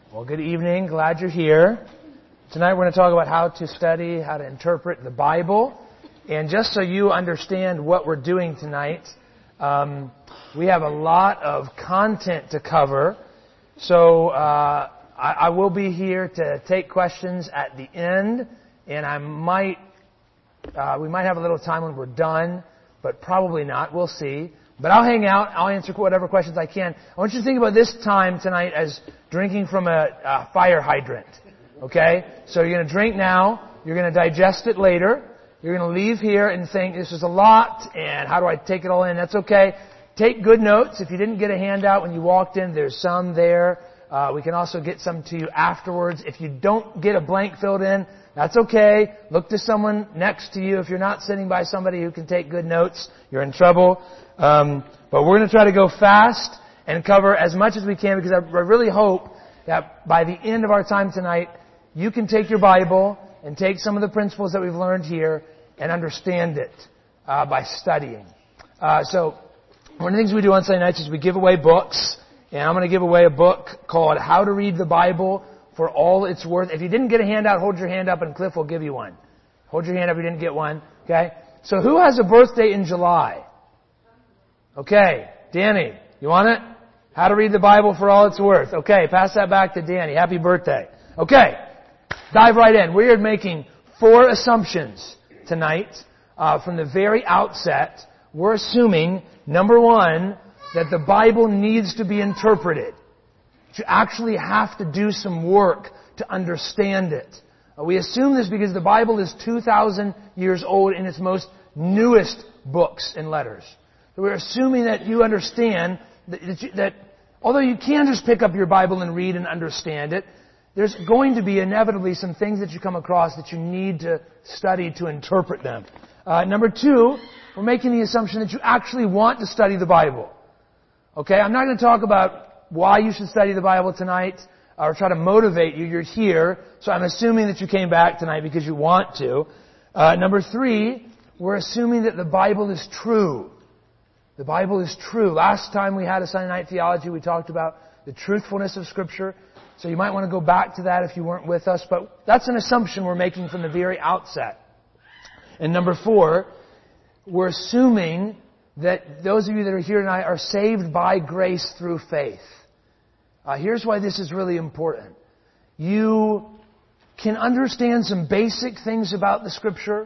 Well, good evening. Glad you're here. Tonight we're going to talk about how to study, how to interpret the Bible. And just so you understand what we're doing tonight, we have a lot of content to cover. So I will be here to take questions at the end, and we might have a little time when we're done, but probably not. We'll see. But I'll hang out. I'll answer whatever questions I can. I want you to think about this time tonight as drinking from a fire hydrant. Okay? So you're going to drink now. You're going to digest it later. You're going to leave here and think, this is a lot, and how do I take it all in? That's okay. Take good notes. If you didn't get a handout when you walked in, there's some there. We can also get some to you afterwards. If you don't get a blank filled in, that's okay. Look to someone next to you. If you're not sitting by somebody who can take good notes, you're in trouble. But we're going to try to go fast and cover as much as we can, because I really hope that by the end of our time tonight, you can take your Bible and take some of the principles that we've learned here and understand it by studying. So one of the things we do on Sunday nights is we give away books. And I'm going to give away a book called How to Read the Bible for All It's Worth. If you didn't get a handout, hold your hand up and Cliff will give you one. Hold your hand up if you didn't get one. Okay? So who has a birthday in July? Okay. Danny, you want it? How to Read the Bible for All It's Worth. Okay. Pass that back to Danny. Happy birthday. Okay. Dive right in. We are making 4 assumptions tonight. From the very outset, we're assuming, number 1, that the Bible needs to be interpreted. You actually have to do some work to understand it. We assume this because the Bible is 2,000 years old in its most newest books and letters. So we're assuming that you understand that although you can just pick up your Bible and read and understand it, there's going to be inevitably some things that you come across that you need to study to interpret them. Number 2, we're making the assumption that you actually want to study the Bible. Okay, I'm not going to talk about why you should study the Bible tonight or try to motivate you. You're here, so I'm assuming that you came back tonight because you want to. Number 3, we're assuming that the Bible is true. The Bible is true. Last time we had a Sunday night theology, we talked about the truthfulness of Scripture. So you might want to go back to that if you weren't with us. But that's an assumption we're making from the very outset. And number 4, we're assuming that those of you that are here tonight are saved by grace through faith. Here's why this is really important. You can understand some basic things about the Scripture,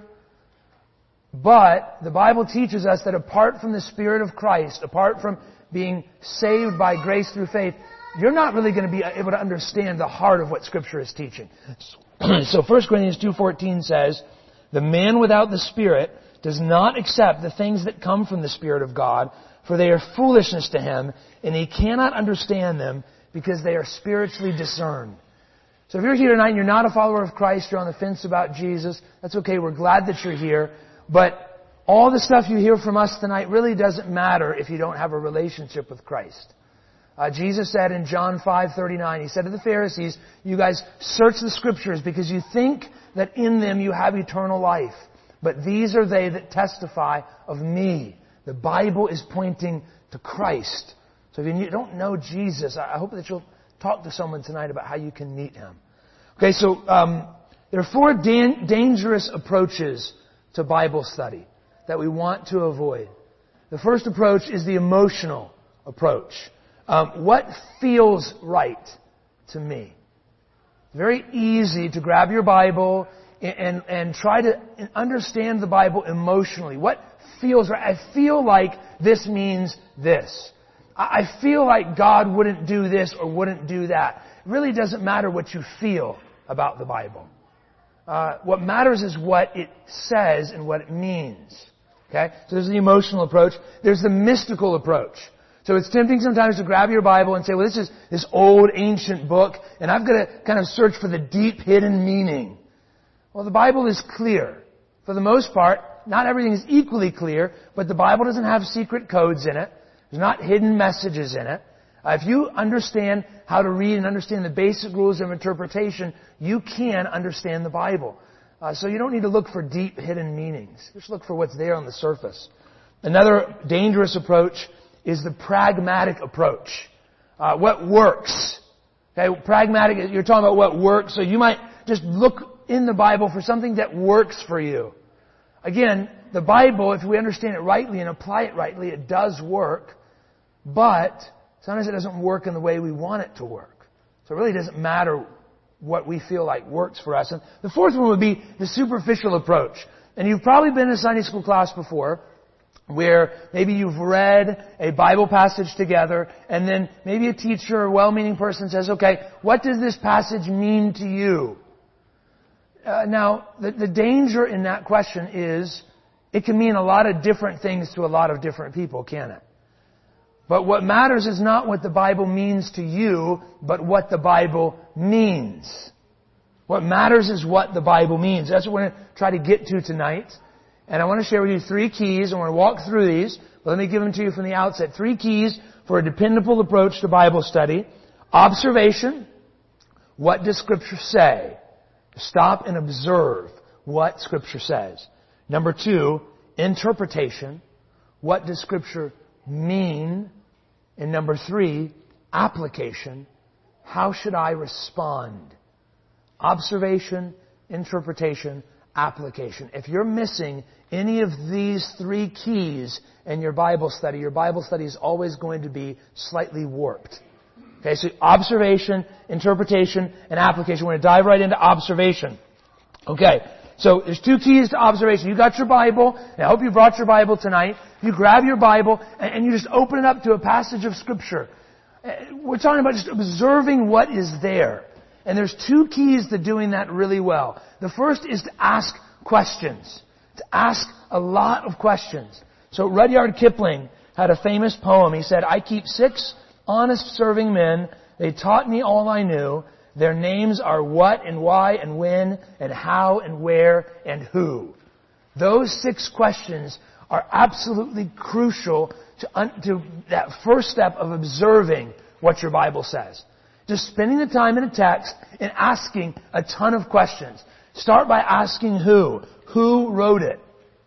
but the Bible teaches us that apart from the Spirit of Christ, apart from being saved by grace through faith, you're not really going to be able to understand the heart of what Scripture is teaching. So 1 Corinthians 2:14 says, "The man without the Spirit does not accept the things that come from the Spirit of God, for they are foolishness to him, and he cannot understand them because they are spiritually discerned." So if you're here tonight and you're not a follower of Christ, you're on the fence about Jesus, that's okay. We're glad that you're here. But all the stuff you hear from us tonight really doesn't matter if you don't have a relationship with Christ. Jesus said in John 5:39, He said to the Pharisees, "You guys search the Scriptures because you think that in them you have eternal life. But these are they that testify of me." The Bible is pointing to Christ. So if you don't know Jesus, I hope that you'll talk to someone tonight about how you can meet Him. Okay, so there are 4 dangerous approaches to Bible study that we want to avoid. The first approach is the emotional approach. What feels right to me? It's very easy to grab your Bible and try to understand the Bible emotionally. What feels right? I feel like this means this. I feel like God wouldn't do this or wouldn't do that. It really doesn't matter what you feel about the Bible. What matters is what it says and what it means. Okay? So there's the emotional approach. There's the mystical approach. So it's tempting sometimes to grab your Bible and say, well, this is this old ancient book, and I've got to kind of search for the deep hidden meaning. Well, the Bible is clear. For the most part, not everything is equally clear, but the Bible doesn't have secret codes in it. There's not hidden messages in it. If you understand how to read and understand the basic rules of interpretation, you can understand the Bible. So you don't need to look for deep hidden meanings. Just look for what's there on the surface. Another dangerous approach is the pragmatic approach. What works? Okay, pragmatic, you're talking about what works, so you might just look in the Bible for something that works for you. Again, the Bible, if we understand it rightly and apply it rightly, it does work, but sometimes it doesn't work in the way we want it to work. So it really doesn't matter what we feel like works for us. And the fourth one would be the superficial approach. And you've probably been in a Sunday school class before, where maybe you've read a Bible passage together, and then maybe a teacher or well-meaning person says, okay, what does this passage mean to you? Now, the danger in that question is it can mean a lot of different things to a lot of different people, can it? But what matters is not what the Bible means to you, but what the Bible means. What matters is what the Bible means. That's what we're going to try to get to tonight. And I want to share with you 3 keys. I want to walk through these. But let me give them to you from the outset. 3 keys for a dependable approach to Bible study. Observation. What does Scripture say? Stop and observe what Scripture says. Number 2, interpretation. What does Scripture mean? And number 3, application. How should I respond? Observation, interpretation, application. If you're missing any of these 3 keys in your Bible study is always going to be slightly warped. Okay, so observation, interpretation, and application. We're going to dive right into observation. Okay, so there's 2 keys to observation. You got your Bible, and I hope you brought your Bible tonight. You grab your Bible, and you just open it up to a passage of Scripture. We're talking about just observing what is there. And there's 2 keys to doing that really well. The first is to ask questions. To ask a lot of questions. So Rudyard Kipling had a famous poem. He said, I keep 6 honest serving men. They taught me all I knew. Their names are what and why and when and how and where and who. Those 6 questions are absolutely crucial to that first step of observing what your Bible says. Just spending the time in a text and asking a ton of questions. Start by asking who. Who wrote it?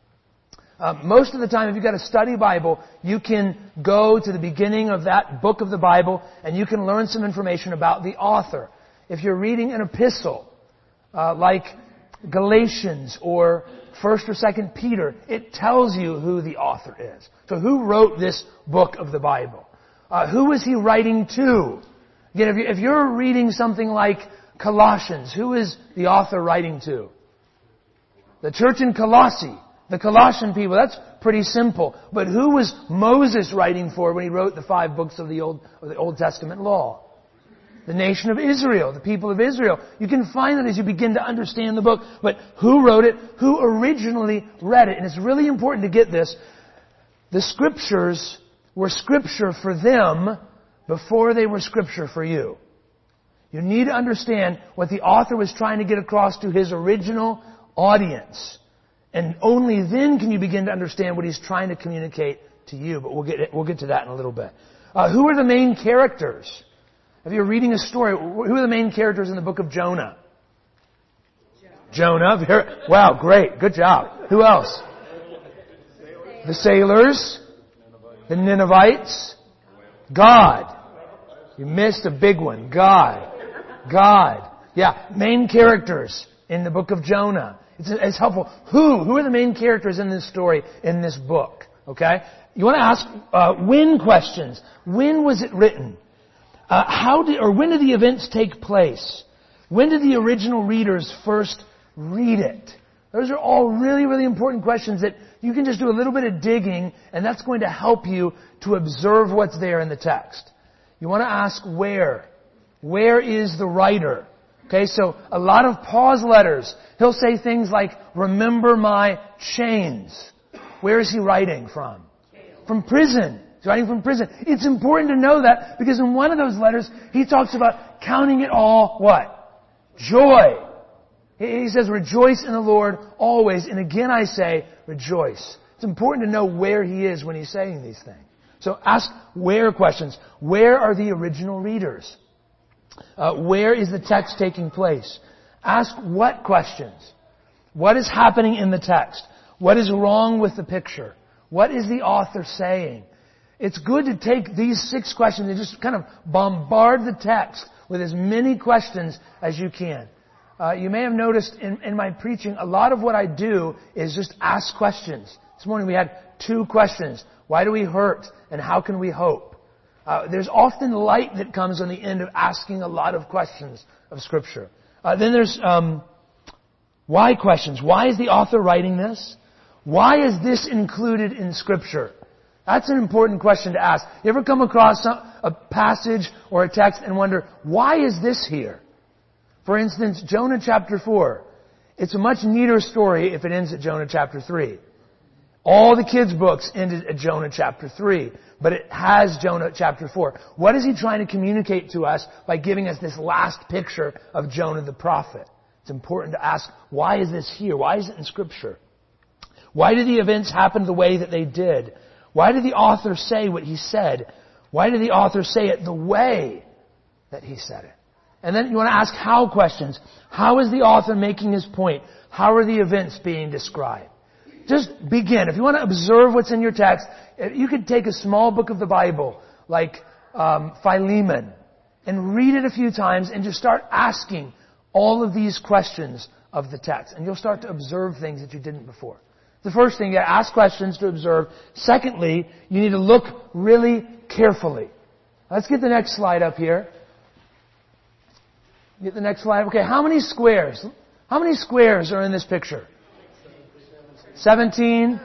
Most of the time, if you've got a study Bible, you can go to the beginning of that book of the Bible and you can learn some information about the author. If you're reading an epistle, like Galatians or 1st or 2nd Peter, it tells you who the author is. So who wrote this book of the Bible? Who is he writing to? Again, if you're reading something like Colossians, who is the author writing to? The church in Colossae, the Colossian people. That's pretty simple. But who was Moses writing for when he wrote the 5 books of the Old Testament law? The nation of Israel, the people of Israel. You can find that as you begin to understand the book. But who wrote it? Who originally read it? And it's really important to get this. The Scriptures were Scripture for them before they were Scripture for you. You need to understand what the author was trying to get across to his original audience. And only then can you begin to understand what he's trying to communicate to you. But we'll get to that in a little bit. Who are the main characters? If you're reading a story, who are the main characters in the book of Jonah? Jonah. Wow, great. Good job. Who else? The sailors. The Ninevites. God. You missed a big one. God. Yeah, main characters in the book of Jonah. It's helpful. Who are the main characters in this story, in this book? Okay? You want to ask when questions. When was it written? When did the events take place? When did the original readers first read it? Those are all really, really important questions that you can just do a little bit of digging, and that's going to help you to observe what's there in the text. You want to ask where. Where is the writer? Okay, so a lot of pause letters. He'll say things like, remember my chains. Where is he writing from? From prison. He's writing from prison. It's important to know that because in one of those letters, he talks about counting it all, what? Joy. He says, rejoice in the Lord always. And again I say, rejoice. It's important to know where he is when he's saying these things. So ask where questions. Where are the original readers? Where is the text taking place? Ask what questions. What is happening in the text? What is wrong with the picture? What is the author saying? It's good to take these 6 questions and just kind of bombard the text with as many questions as you can. You may have noticed in my preaching, a lot of what I do is just ask questions. This morning we had 2 questions. Why do we hurt? And how can we hope? There's often light that comes on the end of asking a lot of questions of Scripture. Then there's why questions. Why is the author writing this? Why is this included in Scripture? That's an important question to ask. You ever come across a passage or a text and wonder, why is this here? For instance, Jonah chapter 4. It's a much neater story if it ends at Jonah chapter 3. All the kids' books ended at Jonah chapter 3, but it has Jonah chapter 4. What is he trying to communicate to us by giving us this last picture of Jonah the prophet? It's important to ask, why is this here? Why is it in Scripture? Why did the events happen the way that they did? Why did the author say what he said? Why did the author say it the way that he said it? And then you want to ask how questions. How is the author making his point? How are the events being described? Just begin. If you want to observe what's in your text, you could take a small book of the Bible, like Philemon, and read it a few times and just start asking all of these questions of the text. And you'll start to observe things that you didn't before. The first thing, you got to ask questions to observe. Secondly, you need to look really carefully. Let's get the next slide up here. Get the next slide. Okay, how many squares? How many squares are in this picture? 17?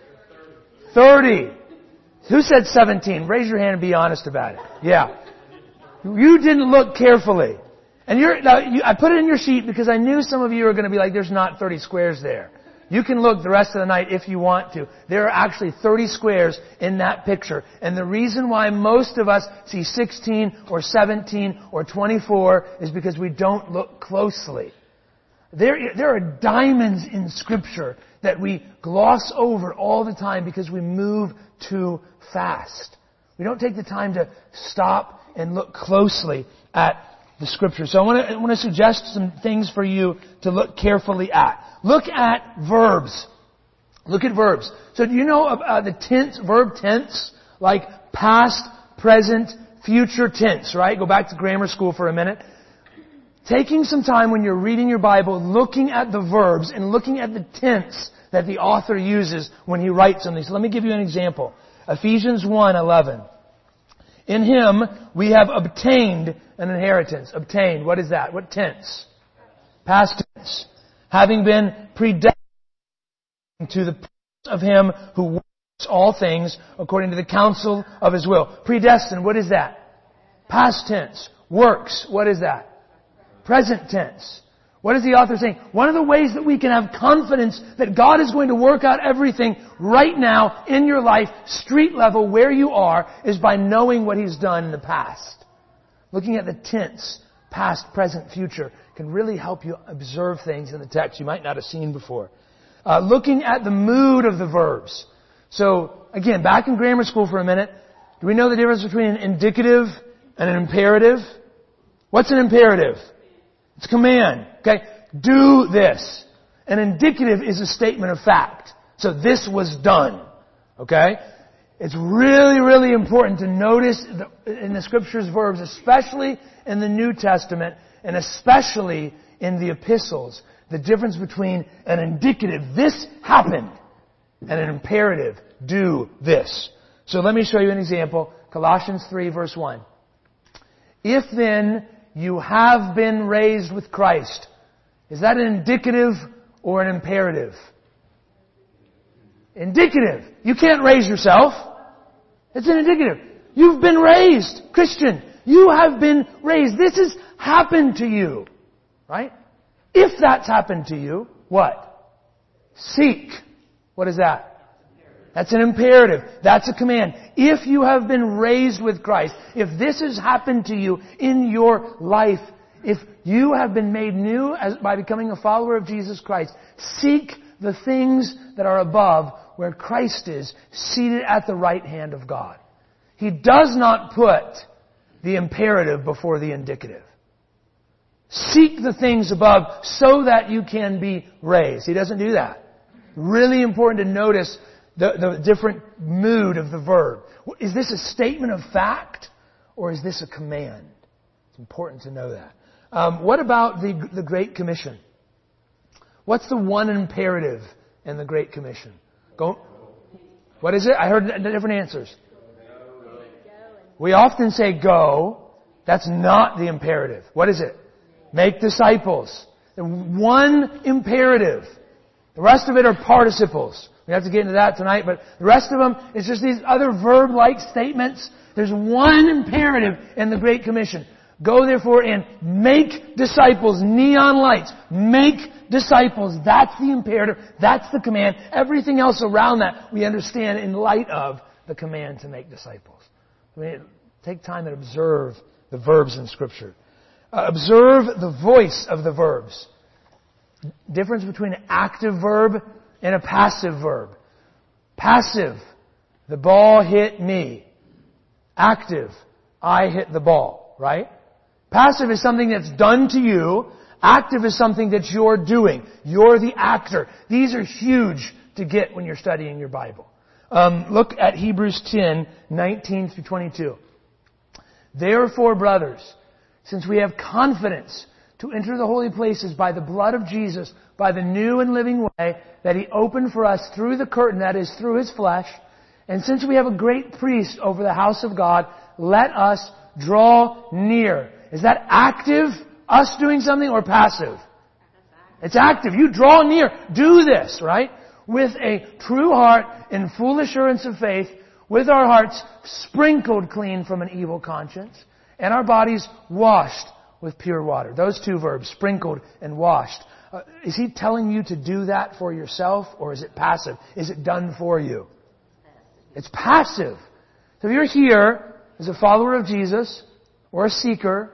30. Who said 17? Raise your hand and be honest about it. Yeah. You didn't look carefully. And I put it in your sheet because I knew some of you are going to be like, there's not 30 squares there. You can look the rest of the night if you want to. There are actually 30 squares in that picture. And the reason why most of us see 16 or 17 or 24 is because we don't look closely. There are diamonds in Scripture that we gloss over all the time because we move too fast. We don't take the time to stop and look closely at the Scripture. So I want to suggest some things for you to look carefully at. Look at verbs. Look at verbs. So do you know the tense, verb tense? Like past, present, future tense, right? Go back to grammar school for a minute. Taking some time when you're reading your Bible, looking at the verbs and looking at the tense that the author uses when he writes something. So let me give you an example. Ephesians 1:11. In Him we have obtained an inheritance. Obtained. What is that? What tense? Past tense. Having been predestined to the purpose of Him who works all things according to the counsel of His will. Predestined. What is that? Past tense. Works. What is that? Present tense. What is the author saying? One of the ways that we can have confidence that God is going to work out everything right now in your life, street level, where you are, is by knowing what He's done in the past. Looking at the tense, past, present, future, can really help you observe things in the text you might not have seen before. Looking at the mood of the verbs. So, again, back in grammar school for a minute, do we know the difference between an indicative and an imperative? What's an imperative? It's a command. Okay? Do this. An indicative is a statement of fact. So this was done. Okay? It's really, really important to notice in the Scriptures verbs, especially in the New Testament, and especially in the epistles, the difference between an indicative, this happened, and an imperative, do this. So let me show you an example. Colossians 3 verse 1. If then you have been raised with Christ. Is that an indicative or an imperative? Indicative. You can't raise yourself. It's an indicative. You've been raised. Christian, you have been raised. This has happened to you. Right? If that's happened to you, what? Seek. What is that? That's an imperative. That's a command. If you have been raised with Christ, if this has happened to you in your life, if you have been made new by becoming a follower of Jesus Christ, seek the things that are above where Christ is, seated at the right hand of God. He does not put the imperative before the indicative. Seek the things above so that you can be raised. He doesn't do that. Really important to notice the different mood of the verb. Is this a statement of fact or is this a command? It's important to know that. What about the Great Commission? What's the one imperative in the Great Commission? Go. What is it? I heard different answers. We often say go. That's not the imperative. What is it? Make disciples. One imperative. The rest of it are participles. We have to get into that tonight, but the rest of them is just these other verb-like statements. There's one imperative in the Great Commission. Go therefore and make disciples. Neon lights. Make disciples. That's the imperative. That's the command. Everything else around that we understand in light of the command to make disciples. I mean, take time and observe the verbs in Scripture. Observe the voice of the verbs. Difference between an active verb and a passive verb. Passive, the ball hit me. Active, I hit the ball, right? Passive is something that's done to you. Active is something that you're doing. You're the actor. These are huge to get when you're studying your Bible. Look at Hebrews 10, 19 through 22. Therefore, brothers, since we have confidence to enter the holy places by the blood of Jesus, by the new and living way that He opened for us through the curtain, that is, through His flesh, and since we have a great priest over the house of God, let us draw near. Is that active, us doing something, or passive? It's active. You draw near. Do this, right? With a true heart in full assurance of faith, with our hearts sprinkled clean from an evil conscience, and our bodies washed with pure water. Those two verbs, sprinkled and washed. Is He telling you to do that for yourself, or is it passive? Is it done for you? It's passive. So if you're here as a follower of Jesus, or a seeker,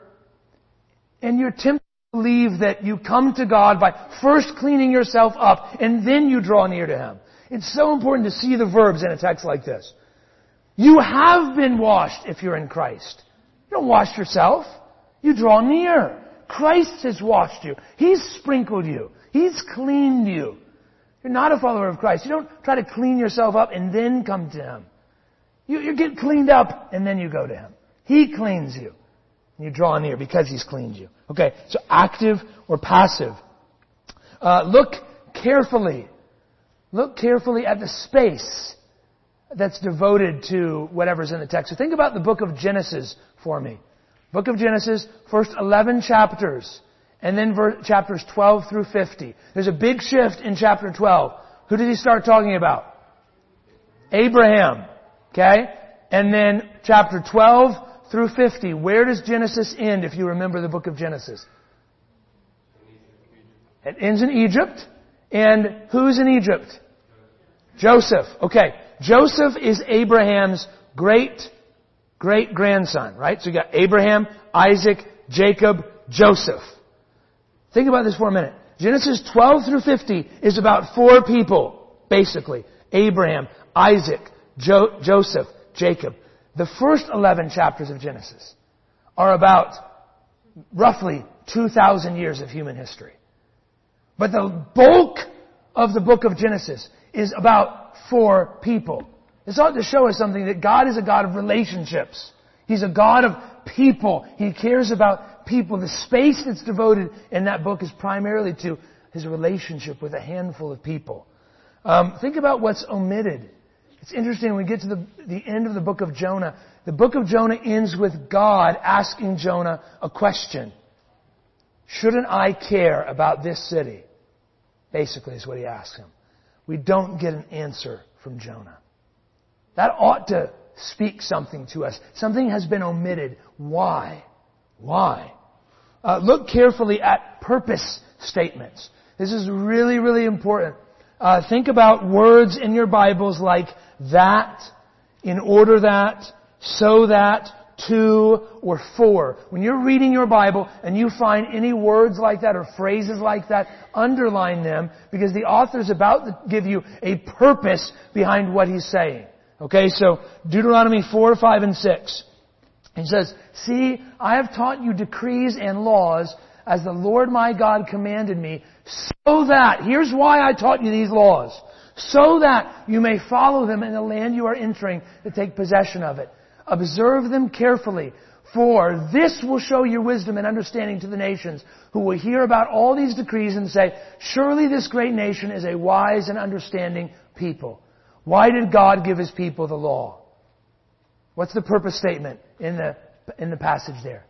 and you're tempted to believe that you come to God by first cleaning yourself up, and then you draw near to Him. It's so important to see the verbs in a text like this. You have been washed if you're in Christ. You don't wash yourself. You draw near. Christ has washed you. He's sprinkled you. He's cleaned you. You're not a follower of Christ. You don't try to clean yourself up and then come to Him. You get cleaned up and then you go to Him. He cleans you. And you draw near because He's cleaned you. Okay, so active or passive. Look carefully. Look carefully at the space that's devoted to whatever's in the text. So think about the book of Genesis for me. Book of Genesis, first 11 chapters, and then chapters 12 through 50. There's a big shift in chapter 12. Who did He start talking about? Abraham. Okay? And then chapter 12 through 50. Where does Genesis end, if you remember the book of Genesis? It ends in Egypt. And who's in Egypt? Joseph. Okay. Joseph is Abraham's great-grandson, right? So you got Abraham, Isaac, Jacob, Joseph. Think about this for a minute. Genesis 12 through 50 is about 4 people, basically. Abraham, Isaac, Joseph, Jacob. The first 11 chapters of Genesis are about roughly 2,000 years of human history. But the bulk of the book of Genesis is about 4 people. It's ought to show us something, that God is a God of relationships. He's a God of people. He cares about people. The space that's devoted in that book is primarily to His relationship with a handful of people. Think about what's omitted. It's interesting when we get to the end of the book of Jonah. The book of Jonah ends with God asking Jonah a question. Shouldn't I care about this city? Basically is what he asks him. We don't get an answer from Jonah. That ought to speak something to us. Something has been omitted. Why? Why? Look carefully at purpose statements. This is really, really important. Think about words in your Bibles like that, in order that, so that, to, or for. When you're reading your Bible and you find any words like that or phrases like that, underline them, because the author is about to give you a purpose behind what he's saying. Okay, so Deuteronomy 4, 5, and 6. He says, "See, I have taught you decrees and laws as the Lord my God commanded me, so that," here's why I taught you these laws, "so that you may follow them in the land you are entering to take possession of it. Observe them carefully, For this will show your wisdom and understanding to the nations, who will hear about all these decrees and say, surely this great nation is a wise and understanding people. Why did God give His people the law? What's the purpose statement in the passage there?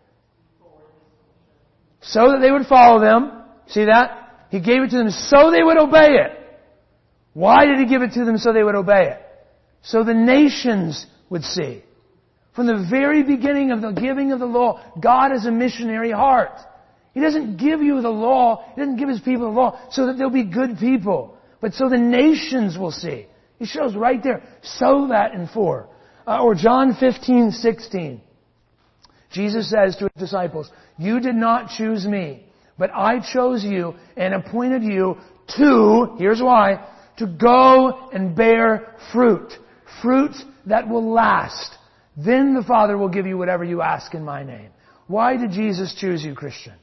So that they would follow them. See that? He gave it to them so they would obey it. Why did He give it to them so they would obey it? So the nations would see. From the very beginning of the giving of the law, God has a missionary heart. He doesn't give you the law, He doesn't give His people the law so that they'll be good people, but so the nations will see. He shows right there, so that in 4. Or John 15:16. Jesus says to His disciples, you did not choose me, but I chose you and appointed you to, here's why, to go and bear fruit. Fruit that will last. Then the Father will give you whatever you ask in my name. Why did Jesus choose you, Christian?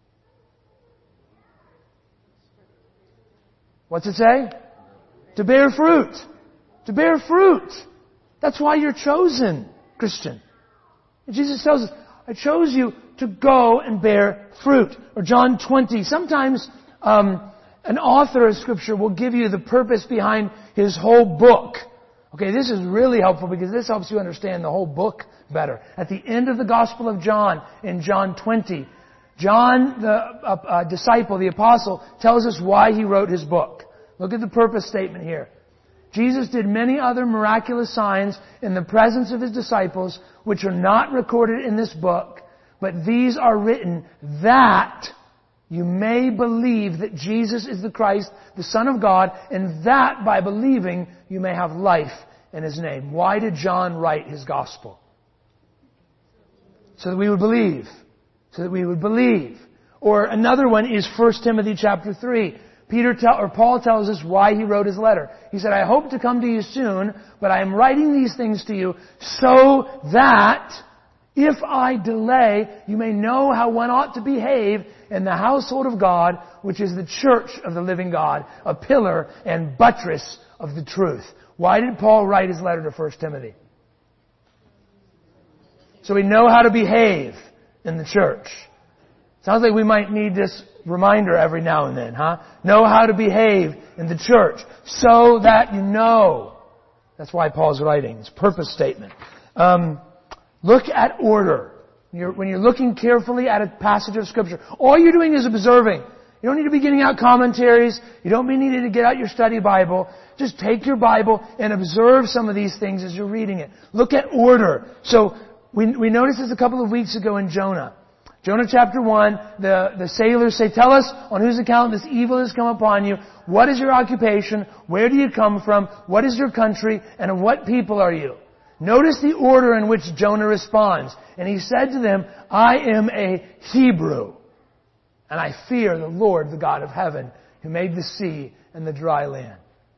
What's it say? To bear fruit. To bear fruit. That's why you're chosen, Christian. And Jesus tells us, I chose you to go and bear fruit. Or John 20. Sometimes an author of Scripture will give you the purpose behind his whole book. Okay, this is really helpful because this helps you understand the whole book better. At the end of the Gospel of John, in John 20, John, the disciple, the apostle, tells us why he wrote his book. Look at the purpose statement here. Jesus did many other miraculous signs in the presence of His disciples, which are not recorded in this book, but these are written that you may believe that Jesus is the Christ, the Son of God, and that by believing you may have life in His name. Why did John write his gospel? So that we would believe. So that we would believe. Or another one is 1 Timothy chapter 3. Paul tells us why he wrote his letter. He said, I hope to come to you soon, but I am writing these things to you so that if I delay, you may know how one ought to behave in the household of God, which is the church of the living God, a pillar and buttress of the truth. Why did Paul write his letter to 1 Timothy? So we know how to behave in the church. Sounds like we might need this reminder every now and then, huh? Know how to behave in the church so that you know. That's why Paul's writing. It's a purpose statement. Look at order. When you're looking carefully at a passage of Scripture, all you're doing is observing. You don't need to be getting out commentaries. You don't need to get out your study Bible. Just take your Bible and observe some of these things as you're reading it. Look at order. So we noticed this a couple of weeks ago in Jonah. Jonah chapter 1, the sailors say, tell us on whose account this evil has come upon you. What is your occupation? Where do you come from? What is your country? And of what people are you? Notice the order in which Jonah responds. And he said to them, I am a Hebrew, and I fear the Lord, the God of heaven, who made the sea and the dry land.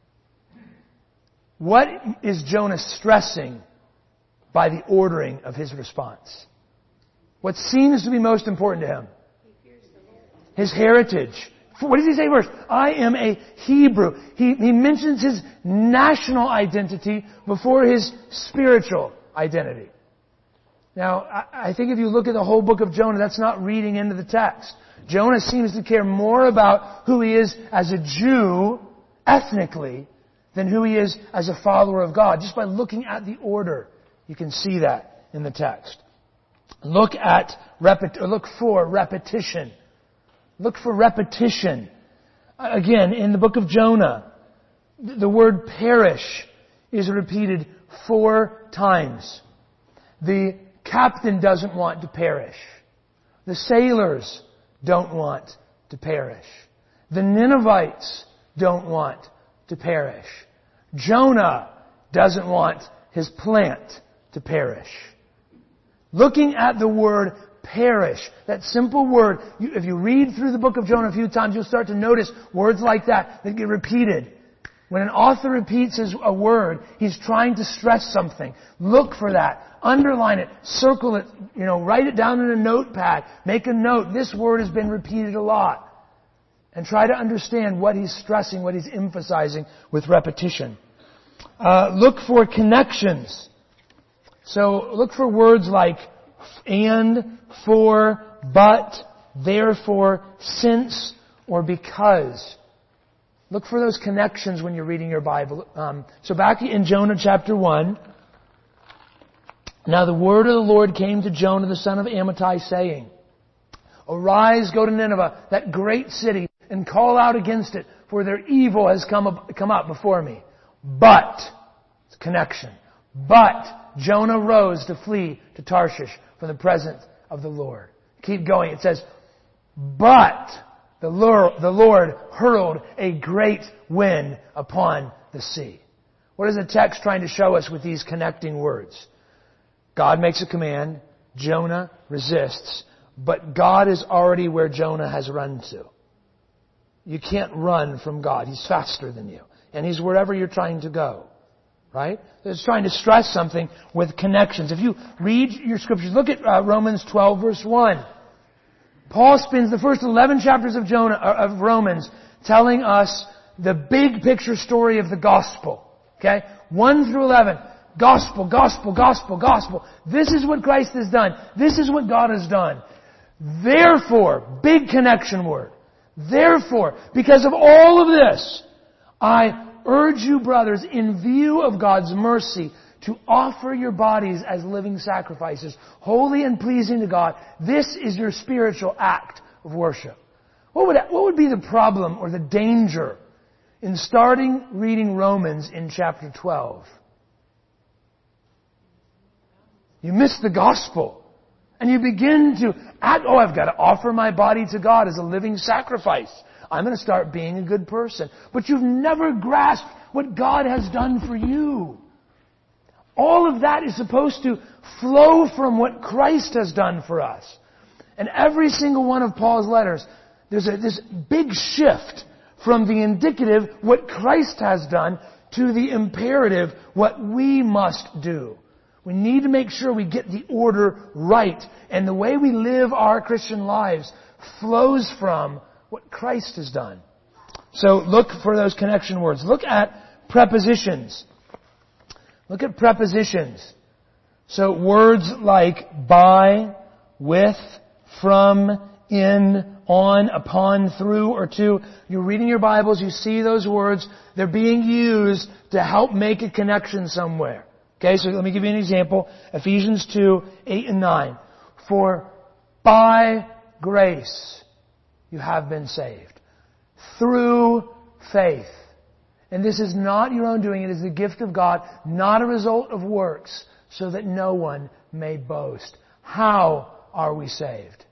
What is Jonah stressing by the ordering of his response? What seems to be most important to him? His heritage. What does he say first? I am a Hebrew. He mentions his national identity before his spiritual identity. Now, I think if you look at the whole book of Jonah, that's not reading into the text. Jonah seems to care more about who he is as a Jew, ethnically, than who he is as a follower of God. Just by looking at the order, you can see that in the text. Look for repetition. Look for repetition. Again, in the book of Jonah, the word perish is repeated 4 times. The captain doesn't want to perish. The sailors don't want to perish. The Ninevites don't want to perish. Jonah doesn't want his plant to perish. Looking at the word perish, that simple word, if you read through the book of Jonah a few times, you'll start to notice words like that get repeated. When an author repeats a word, he's trying to stress something. Look for that. Underline it. Circle it. Write it down in a notepad. Make a note. This word has been repeated a lot. And try to understand what he's stressing, what he's emphasizing with repetition. Look for connections. So look for words like and, for, but, therefore, since, or because. Look for those connections when you're reading your Bible. So back in Jonah chapter 1. Now the word of the Lord came to Jonah the son of Amittai, saying, Arise, go to Nineveh, that great city, and call out against it, for their evil has come up before me. But, it's a connection, but Jonah rose to flee to Tarshish from the presence of the Lord. Keep going. It says, but the Lord hurled a great wind upon the sea. What is the text trying to show us with these connecting words? God makes a command, Jonah resists, but God is already where Jonah has run to. You can't run from God. He's faster than you. And He's wherever you're trying to go. Right? It's trying to stress something with connections. If you read your scriptures, look at Romans 12 verse 1. Paul spends the first 11 chapters of Romans telling us the big picture story of the gospel. Okay? 1 through 11. Gospel, gospel, gospel, gospel. This is what Christ has done. This is what God has done. Therefore, big connection word. Therefore, because of all of this, I urge you, brothers, in view of God's mercy, to offer your bodies as living sacrifices, holy and pleasing to God. This is your spiritual act of worship. What would be the problem or the danger in starting reading Romans in chapter 12? You miss the gospel. And you begin to act, I've got to offer my body to God as a living sacrifice. I'm going to start being a good person. But you've never grasped what God has done for you. All of that is supposed to flow from what Christ has done for us. And every single one of Paul's letters, there's this big shift from the indicative, what Christ has done, to the imperative, what we must do. We need to make sure we get the order right. And the way we live our Christian lives flows from what Christ has done. So look for those connection words. Look at prepositions. Look at prepositions. So words like by, with, from, in, on, upon, through, or to. You're reading your Bibles, you see those words. They're being used to help make a connection somewhere. Okay, so let me give you an example. Ephesians 2, 8 and 9. For by grace you have been saved. Through faith. And this is not your own doing. It is the gift of God, not a result of works, so that no one may boast. How are we saved?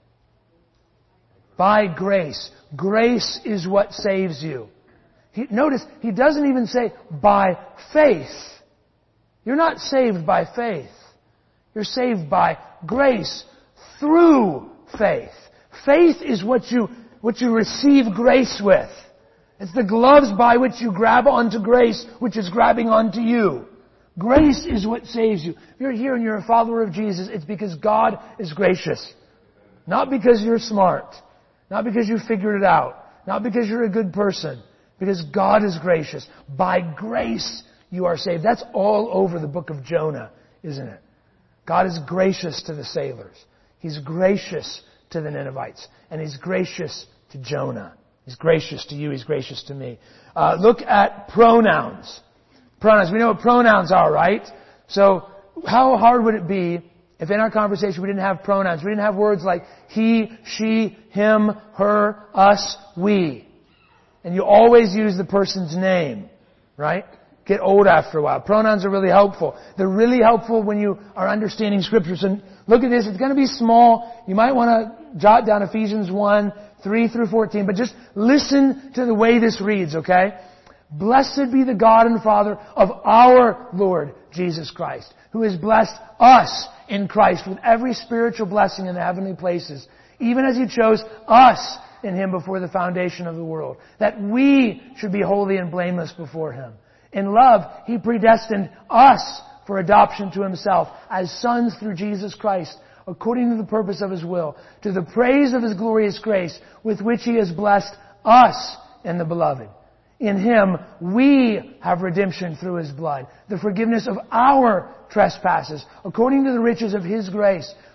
By grace. Grace is what saves you. Notice, he doesn't even say by faith. You're not saved by faith. You're saved by grace through faith. Faith is what you receive grace with. It's the gloves by which you grab onto grace, which is grabbing onto you. Grace is what saves you. If you're here and you're a follower of Jesus, it's because God is gracious. Not because you're smart. Not because you figured it out. Not because you're a good person. Because God is gracious. By grace you are saved. That's all over the book of Jonah, isn't it? God is gracious to the sailors. He's gracious to the Ninevites. And He's gracious to Jonah. He's gracious to you. He's gracious to me. Look at pronouns. Pronouns. We know what pronouns are, right? So how hard would it be if in our conversation we didn't have pronouns? We didn't have words like he, she, him, her, us, we. And you always use the person's name, right? Get old after a while. Pronouns are really helpful. They're really helpful when you are understanding scriptures. And look at this. It's going to be small. You might want to jot down Ephesians 1, 3 through 14. But just listen to the way this reads, okay? Blessed be the God and Father of our Lord Jesus Christ, who has blessed us in Christ with every spiritual blessing in the heavenly places, even as He chose us in Him before the foundation of the world, that we should be holy and blameless before Him. In love, He predestined us for adoption to Himself as sons through Jesus Christ, according to the purpose of His will, to the praise of His glorious grace, with which He has blessed us in the Beloved. In Him we have redemption through His blood, the forgiveness of our trespasses, according to the riches of His grace,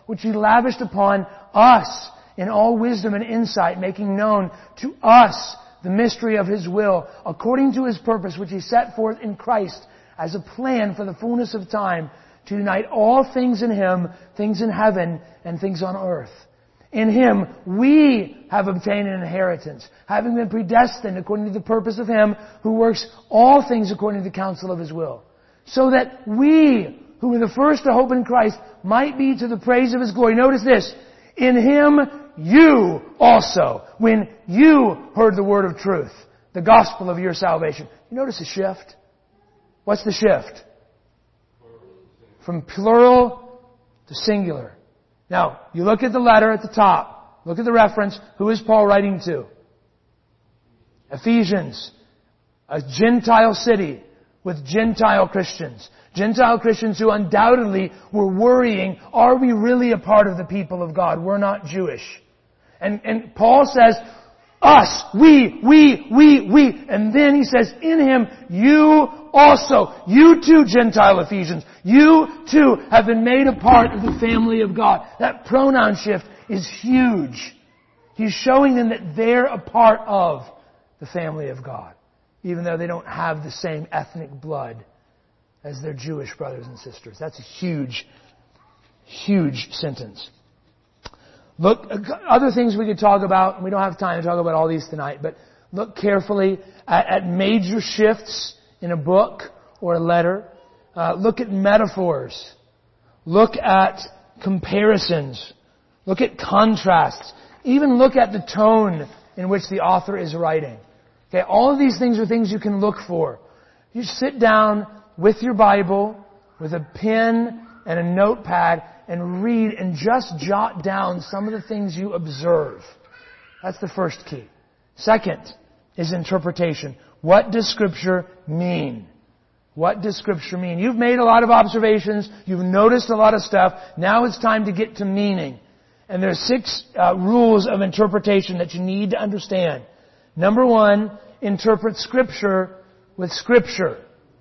which He lavished upon us in all wisdom and insight, making known to us the mystery of His will, according to His purpose, which He set forth in Christ as a plan for the fullness of time, to unite all things in Him, things in heaven and things on earth. In Him we have obtained an inheritance, having been predestined according to the purpose of Him who works all things according to the counsel of His will, so that we, who were the first to hope in Christ, might be to the praise of His glory. Notice this, in Him you also, when you heard the word of truth, the gospel of your salvation. You notice a shift? What's the shift? From plural to singular. Now, you look at the letter at the top. Look at the reference. Who is Paul writing to? Ephesians. A Gentile city with Gentile Christians. Gentile Christians who undoubtedly were worrying, are we really a part of the people of God? We're not Jewish. And Paul says, us, we. And then he says, in Him, you also, you too, Gentile Ephesians, you too have been made a part of the family of God. That pronoun shift is huge. He's showing them that they're a part of the family of God, even though they don't have the same ethnic blood as their Jewish brothers and sisters. That's a huge, huge sentence. Look, other things we could talk about, and we don't have time to talk about all these tonight, but look carefully at major shifts in a book or a letter. Look at metaphors. Look at comparisons. Look at contrasts. Even look at the tone in which the author is writing. Okay, all of these things are things you can look for. You sit down with your Bible, with a pen and a notepad, and read and just jot down some of the things you observe. That's the first key. Second is interpretation. What does Scripture mean? What does Scripture mean? You've made a lot of observations. You've noticed a lot of stuff. Now it's time to get to meaning. And there are 6 rules of interpretation that you need to understand. Number 1, interpret Scripture with Scripture.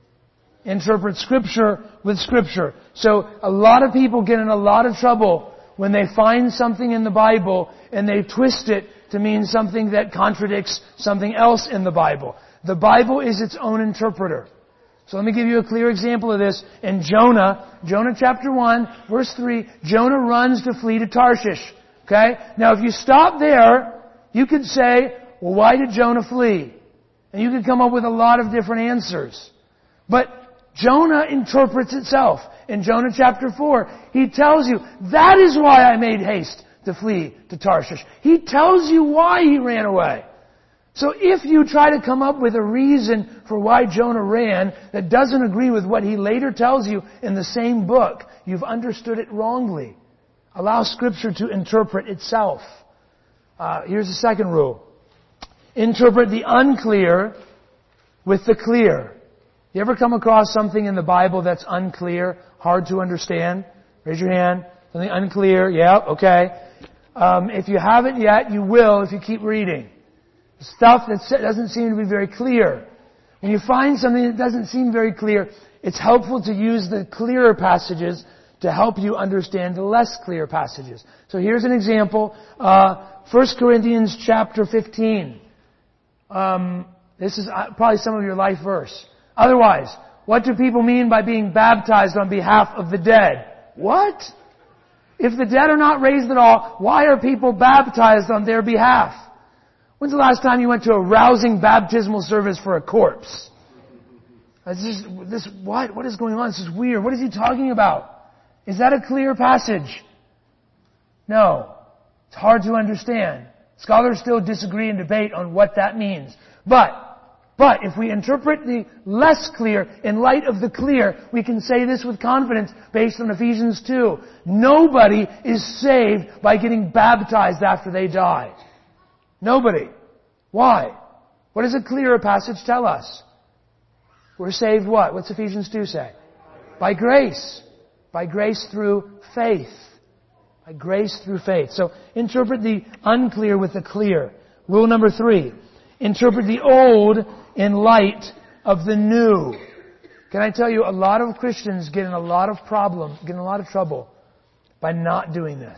Interpret Scripture with Scripture. So a lot of people get in a lot of trouble when they find something in the Bible and they twist it to mean something that contradicts something else in the Bible. The Bible is its own interpreter. So let me give you a clear example of this. In Jonah chapter 1, verse 3, Jonah runs to flee to Tarshish. Okay? Now if you stop there, you could say, well, why did Jonah flee? And you could come up with a lot of different answers. But Jonah interprets itself. In Jonah chapter 4, he tells you, that is why I made haste to flee to Tarshish. He tells you why he ran away. So if you try to come up with a reason for why Jonah ran that doesn't agree with what he later tells you in the same book, you've understood it wrongly. Allow Scripture to interpret itself. Here's the second rule. Interpret the unclear with the clear. You ever come across something in the Bible that's unclear, hard to understand? Raise your hand. Something unclear. Yeah, okay. If you haven't yet, you will if you keep reading. Stuff that doesn't seem to be very clear. When you find something that doesn't seem very clear, it's helpful to use the clearer passages to help you understand the less clear passages. So here's an example. 1 Corinthians chapter 15. This is probably some of your life verse. Otherwise, what do people mean by being baptized on behalf of the dead? What? If the dead are not raised at all, why are people baptized on their behalf? When's the last time you went to a rousing baptismal service for a corpse? What is going on? This is weird. What is he talking about? Is that a clear passage? No. It's hard to understand. Scholars still disagree and debate on what that means. But if we interpret the less clear in light of the clear, we can say this with confidence based on Ephesians 2. Nobody is saved by getting baptized after they die. Nobody. Why? What does a clearer passage tell us? We're saved what? What's Ephesians 2 say? By grace. By grace through faith. By grace through faith. So interpret the unclear with the clear. Rule number 3. Interpret the old in light of the new. Can I tell you, a lot of Christians get in a lot of trouble by not doing this.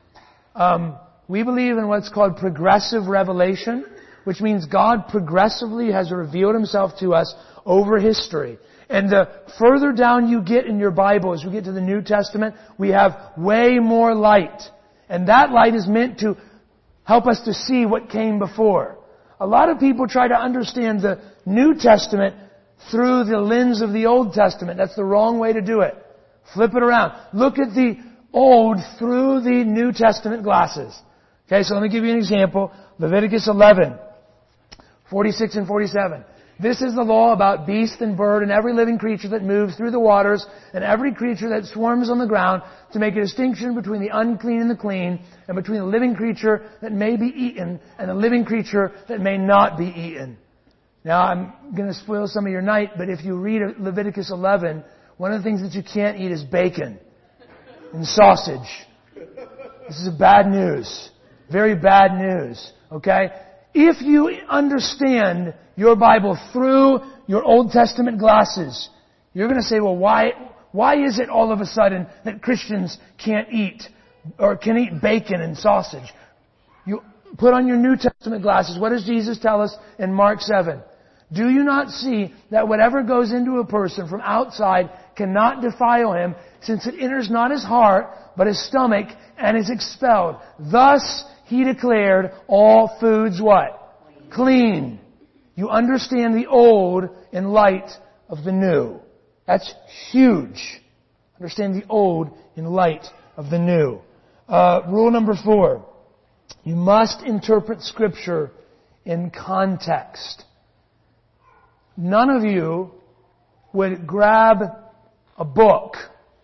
We believe in what's called progressive revelation, which means God progressively has revealed Himself to us over history. And the further down you get in your Bible, as we get to the New Testament, we have way more light. And that light is meant to help us to see what came before. A lot of people try to understand the New Testament through the lens of the Old Testament. That's the wrong way to do it. Flip it around. Look at the Old through the New Testament glasses. Okay, so let me give you an example. Leviticus 11, 46 and 47. This is the law about beast and bird and every living creature that moves through the waters and every creature that swarms on the ground, to make a distinction between the unclean and the clean, and between the living creature that may be eaten and the living creature that may not be eaten. Now, I'm going to spoil some of your night, but if you read Leviticus 11, one of the things that you can't eat is bacon and sausage. This is bad news. Very bad news. Okay? If you understand your Bible through your Old Testament glasses, you're going to say, well, why is it all of a sudden that Christians can't eat or can eat bacon and sausage? You put on your New Testament glasses. What does Jesus tell us in Mark 7? Do you not see that whatever goes into a person from outside cannot defile him, since it enters not his heart, but his stomach, and is expelled? Thus, He declared all foods what? Clean. You understand the old in light of the new. That's huge. Understand the old in light of the new. Rule number 4. You must interpret Scripture in context. None of you would grab a book,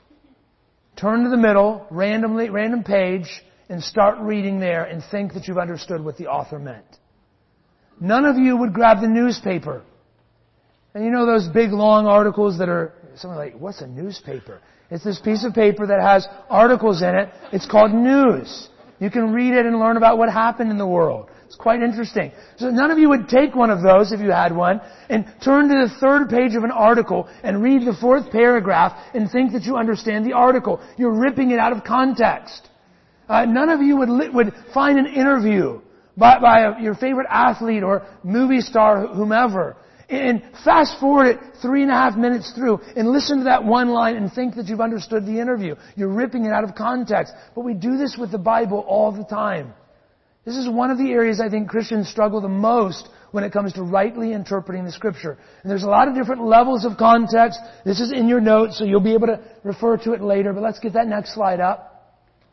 turn to the middle, random page, and start reading there and think that you've understood what the author meant. None of you would grab the newspaper. And you know those big long articles that are, something like, what's a newspaper? It's this piece of paper that has articles in it. It's called news. You can read it and learn about what happened in the world. It's quite interesting. So none of you would take one of those, if you had one, and turn to the 3rd page of an article and read the 4th paragraph and think that you understand the article. You're ripping it out of context. None of you would find an interview by your favorite athlete or movie star, whomever, and fast forward it 3.5 minutes through and listen to that one line and think that you've understood the interview. You're ripping it out of context. But we do this with the Bible all the time. This is one of the areas I think Christians struggle the most when it comes to rightly interpreting the Scripture. And there's a lot of different levels of context. This is in your notes, so you'll be able to refer to it later. But let's get that next slide up.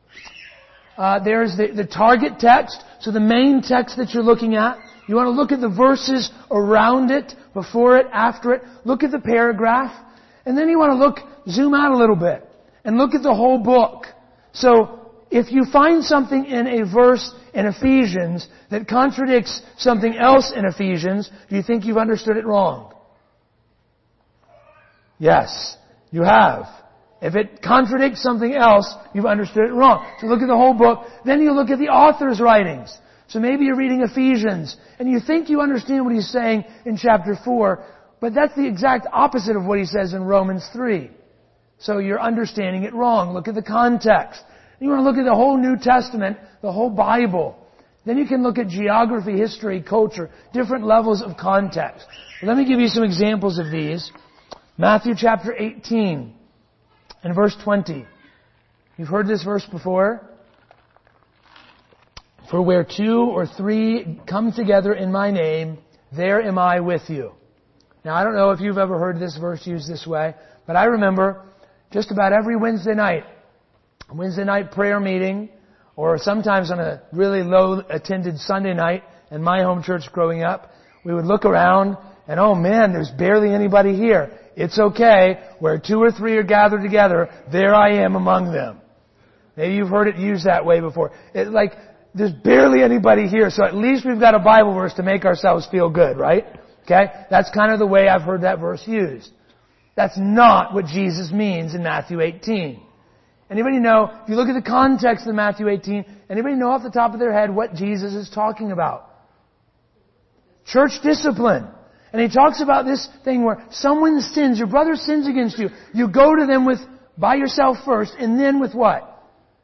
There's the target text. So the main text that you're looking at. You want to look at the verses around it, before it, after it. Look at the paragraph. And then you want to zoom out a little bit and look at the whole book. So if you find something in a verse in Ephesians that contradicts something else in Ephesians, do you think you've understood it wrong? Yes, you have. If it contradicts something else, you've understood it wrong. So look at the whole book. Then you look at the author's writings. So maybe you're reading Ephesians, and you think you understand what he's saying in chapter 4, but that's the exact opposite of what he says in Romans 3. So you're understanding it wrong. Look at the context. You want to look at the whole New Testament, the whole Bible. Then you can look at geography, history, culture, different levels of context. Let me give you some examples of these. Matthew chapter 18 and verse 20. You've heard this verse before. For where 2 or 3 come together in my name, there am I with you. Now, I don't know if you've ever heard this verse used this way, but I remember just about every Wednesday night prayer meeting, or sometimes on a really low-attended Sunday night in my home church growing up, we would look around and, oh man, there's barely anybody here. It's okay. Where 2 or 3 are gathered together, there I am among them. Maybe you've heard it used that way before. There's barely anybody here, so at least we've got a Bible verse to make ourselves feel good, right? Okay? That's kind of the way I've heard that verse used. That's not what Jesus means in Matthew 18. Anybody know, if you look at the context of Matthew 18, anybody know off the top of their head what Jesus is talking about? Church discipline. And he talks about this thing where someone sins, your brother sins against you. You go to them by yourself first, and then with what?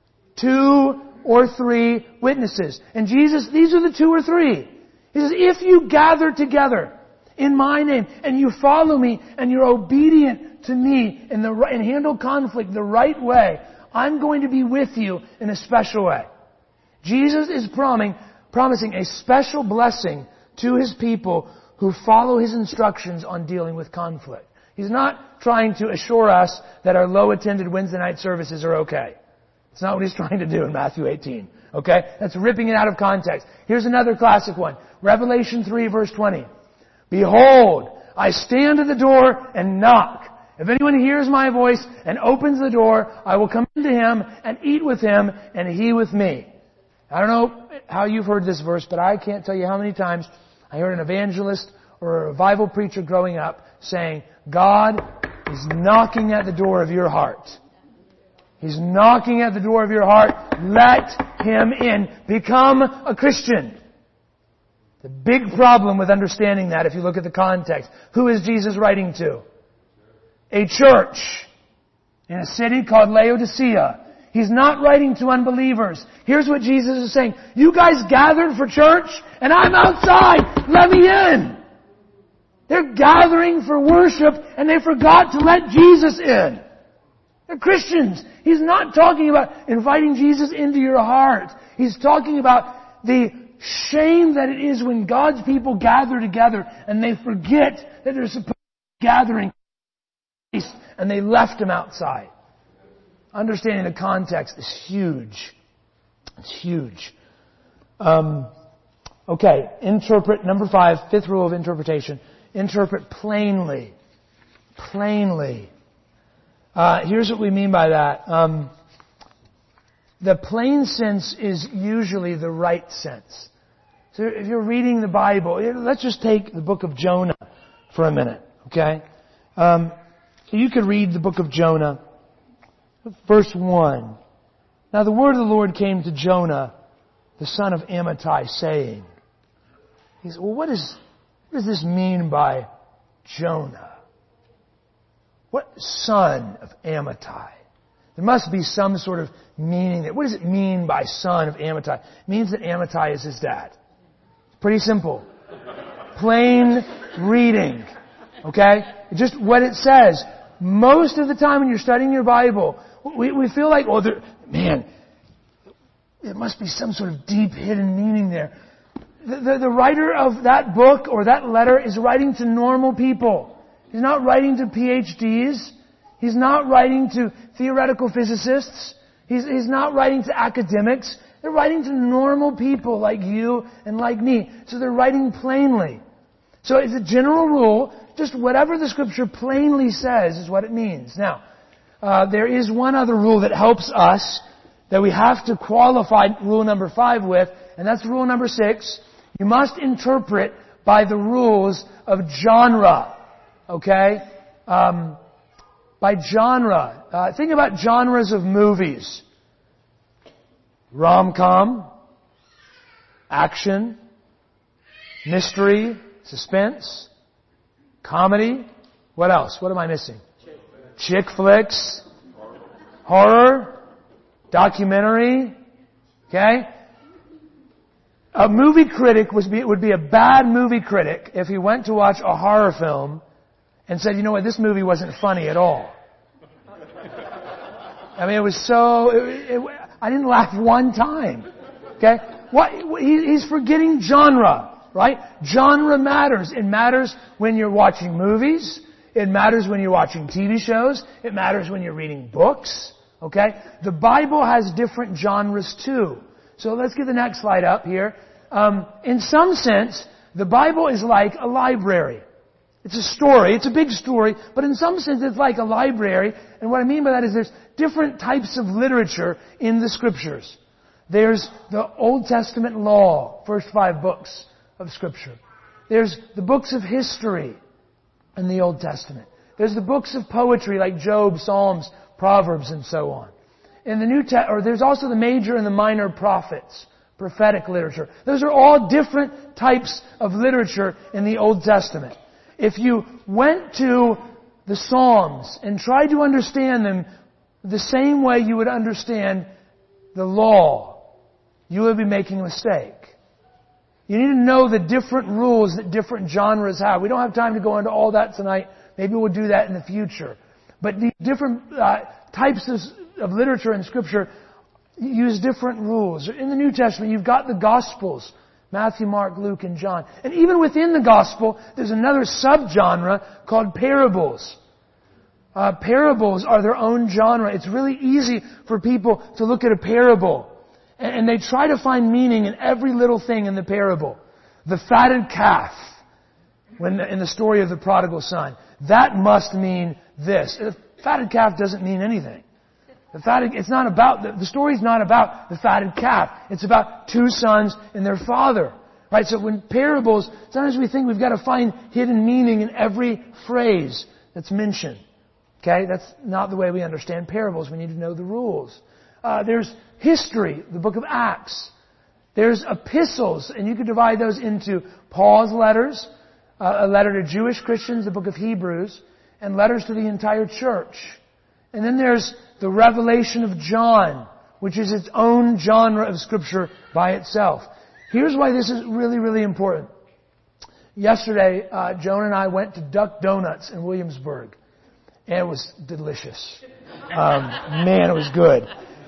2 or 3 witnesses. And Jesus, these are the 2 or 3. He says, if you gather together in my name and you follow me and you're obedient to me and handle conflict the right way, I'm going to be with you in a special way. Jesus is promising a special blessing to His people who follow His instructions on dealing with conflict. He's not trying to assure us that our low-attended Wednesday night services are okay. It's not what He's trying to do in Matthew 18. Okay? That's ripping it out of context. Here's another classic one. Revelation 3 verse 20. Behold, I stand at the door and knock. If anyone hears my voice and opens the door, I will come into him and eat with him and he with me. I don't know how you've heard this verse, but I can't tell you how many times I heard an evangelist or a revival preacher growing up saying, God is knocking at the door of your heart. He's knocking at the door of your heart. Let Him in. Become a Christian. The big problem with understanding that, if you look at the context, who is Jesus writing to? A church in a city called Laodicea. He's not writing to unbelievers. Here's what Jesus is saying. You guys gathered for church and I'm outside. Let me in. They're gathering for worship and they forgot to let Jesus in. They're Christians. He's not talking about inviting Jesus into your heart. He's talking about the shame that it is when God's people gather together and they forget that they're supposed to be gathering and they left Him outside. Understanding the context is huge. It's huge. Okay, interpret, number 5, 5th rule of interpretation. Interpret plainly. Plainly. Here's what we mean by that. The plain sense is usually the right sense. So if you're reading the Bible, let's just take the book of Jonah for a minute, okay? So you could read the book of Jonah, verse 1. Now the word of the Lord came to Jonah, the son of Amittai, saying, he said, well, what does this mean by Jonah? What son of Amittai? There must be some sort of meaning there. What does it mean by son of Amittai? It means that Amittai is his dad. Pretty simple. Plain reading. Okay? Just what it says. Most of the time when you're studying your Bible, we feel like, oh, man, there must be some sort of deep hidden meaning there. The writer of that book or that letter is writing to normal people. He's not writing to PhDs. He's not writing to theoretical physicists. He's not writing to academics. They're writing to normal people like you and like me. So they're writing plainly. So it's a general rule. Just whatever the Scripture plainly says is what it means. Now, there is one other rule that helps us that we have to qualify rule number 5 with, and that's rule number 6. You must interpret by the rules of genre. Okay? By genre. Think about genres of movies. Rom-com, action, mystery, suspense, comedy. What else? What am I missing? Chick flicks, horror, documentary. Okay? A movie critic would be a bad movie critic if he went to watch a horror film and said, you know what, this movie wasn't funny at all. I mean, it was so... I didn't laugh one time. Okay? He's forgetting genre, right? Genre matters. It matters when you're watching movies. It matters when you're watching TV shows. It matters when you're reading books. Okay? The Bible has different genres too. So let's get the next slide up here. In some sense, the Bible is like a library. It's a story. It's a big story. But in some sense, it's like a library. And what I mean by that is there's different types of literature in the Scriptures. There's the Old Testament law, first 5 books of Scripture. There's the books of history in the Old Testament. There's the books of poetry like Job, Psalms, Proverbs, and so on. In the there's also the major and the minor prophets, prophetic literature. Those are all different types of literature in the Old Testament. If you went to the Psalms and tried to understand them the same way you would understand the law, you will be making a mistake. You need to know the different rules that different genres have. We don't have time to go into all that tonight. Maybe we'll do that in the future. But the different types of literature and Scripture use different rules. In the New Testament, you've got the Gospels. Matthew, Mark, Luke, and John. And even within the Gospel, there's another subgenre called parables. Parables are their own genre. It's really easy for people to look at a parable and they try to find meaning in every little thing in the parable. The fatted calf, in the story of the prodigal son, that must mean this. The fatted calf doesn't mean anything. The story's not about the fatted calf. It's about two sons and their father. Right? So when parables, sometimes we think we've got to find hidden meaning in every phrase that's mentioned. Okay? That's not the way we understand parables. We need to know the rules. There's history, the book of Acts. There's epistles, and you could divide those into Paul's letters, a letter to Jewish Christians, the book of Hebrews, and letters to the entire church. And then there's the Revelation of John, which is its own genre of Scripture by itself. Here's why this is really, really important. Yesterday, Joan and I went to Duck Donuts in Williamsburg. And it was delicious. Man, it was good.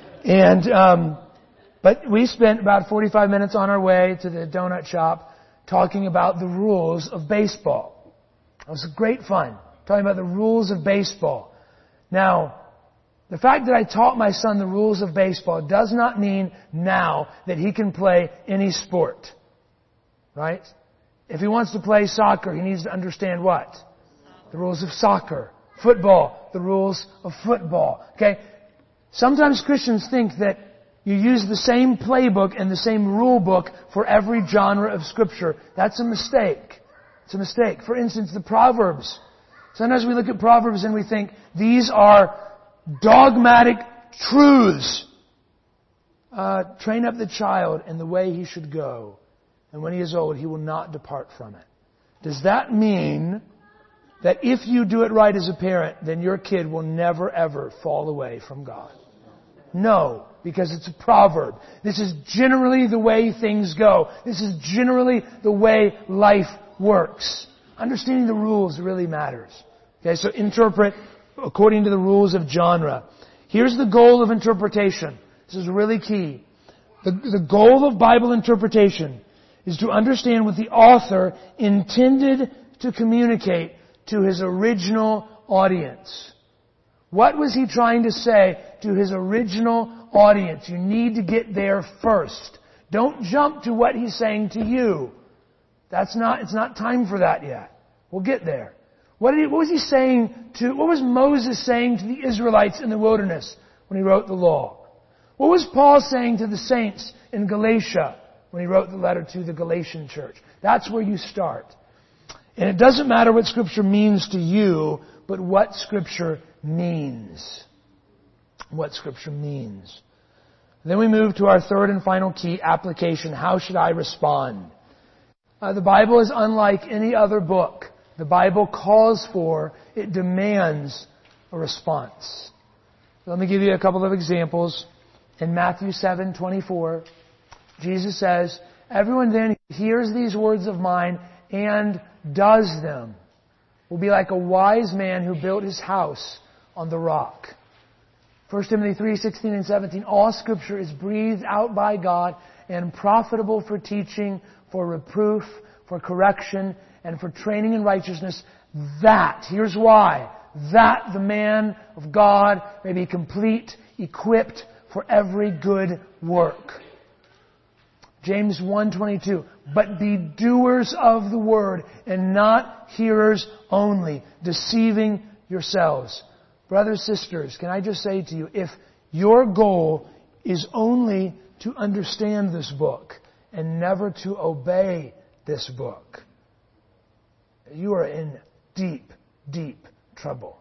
But we spent about 45 minutes on our way to the donut shop talking about the rules of baseball. It was great fun, talking about the rules of baseball. Now, the fact that I taught my son the rules of baseball does not mean now that he can play any sport. Right? If he wants to play soccer, he needs to understand what? The rules of soccer. Football, the rules of football. Okay? Sometimes Christians think that you use the same playbook and the same rule book for every genre of Scripture. That's a mistake. It's a mistake. For instance, the Proverbs. Sometimes we look at Proverbs and we think these are dogmatic truths. Train up the child in the way he should go, and when he is old, he will not depart from it. Does that mean that if you do it right as a parent, then your kid will never ever fall away from God? No, because it's a proverb. This is generally the way things go. This is generally the way life works. Understanding the rules really matters. Okay, so interpret according to the rules of genre. Here's the goal of interpretation. This is really key. The goal of Bible interpretation is to understand what the author intended to communicate to his original audience. What was he trying to say to his original audience? You need to get there first. Don't jump to what he's saying to you. It's not time for that yet. We'll get there. What was Moses saying to the Israelites in the wilderness when he wrote the law? What was Paul saying to the saints in Galatia when he wrote the letter to the Galatian church? That's where you start. And it doesn't matter what Scripture means to you, but what Scripture means. What Scripture means. Then we move to our third and final key, application. How should I respond? The Bible is unlike any other book. The Bible calls for, it demands a response. Let me give you a couple of examples. In Matthew 7:24, Jesus says, "Everyone then who hears these words of mine and does them will be like a wise man who built his house on the rock." 1 Timothy 3:16 and 17, all Scripture is breathed out by God and profitable for teaching, for reproof, for correction, and for training in righteousness, that, here's why, that the man of God may be complete, equipped for every good work. James 1:22, but be doers of the word and not hearers only, deceiving yourselves. Brothers, sisters, can I just say to you, if your goal is only to understand this book and never to obey this book, you are in deep, deep trouble.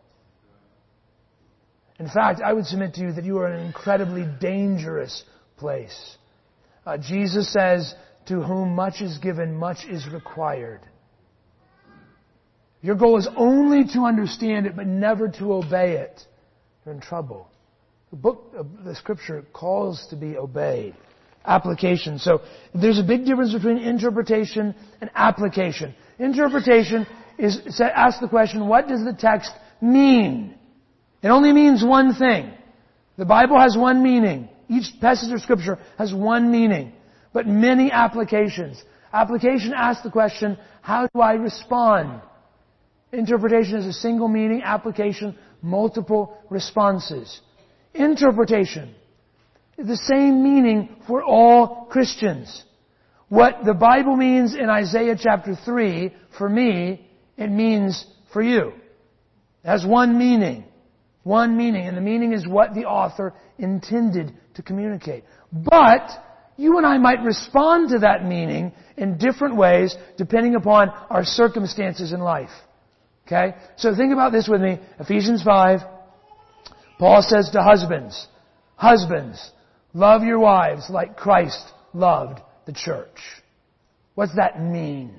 In fact, I would submit to you that you are in an incredibly dangerous place. Jesus says, to whom much is given, much is required. Your goal is only to understand it, but never to obey it. You're in trouble. The Scripture calls to be obeyed. Application. So there's a big difference between interpretation and application. Interpretation asks the question, what does the text mean? It only means one thing. The Bible has one meaning. Each passage of Scripture has one meaning, but many applications. Application asks the question, how do I respond? Interpretation is a single meaning. Application, multiple responses. Interpretation, the same meaning for all Christians. What the Bible means in Isaiah chapter 3, for me, it means for you. It has one meaning. One meaning. And the meaning is what the author intended to communicate. But you and I might respond to that meaning in different ways depending upon our circumstances in life. Okay? So think about this with me. Ephesians 5. Paul says to husbands, husbands, love your wives like Christ loved the church. What's that mean?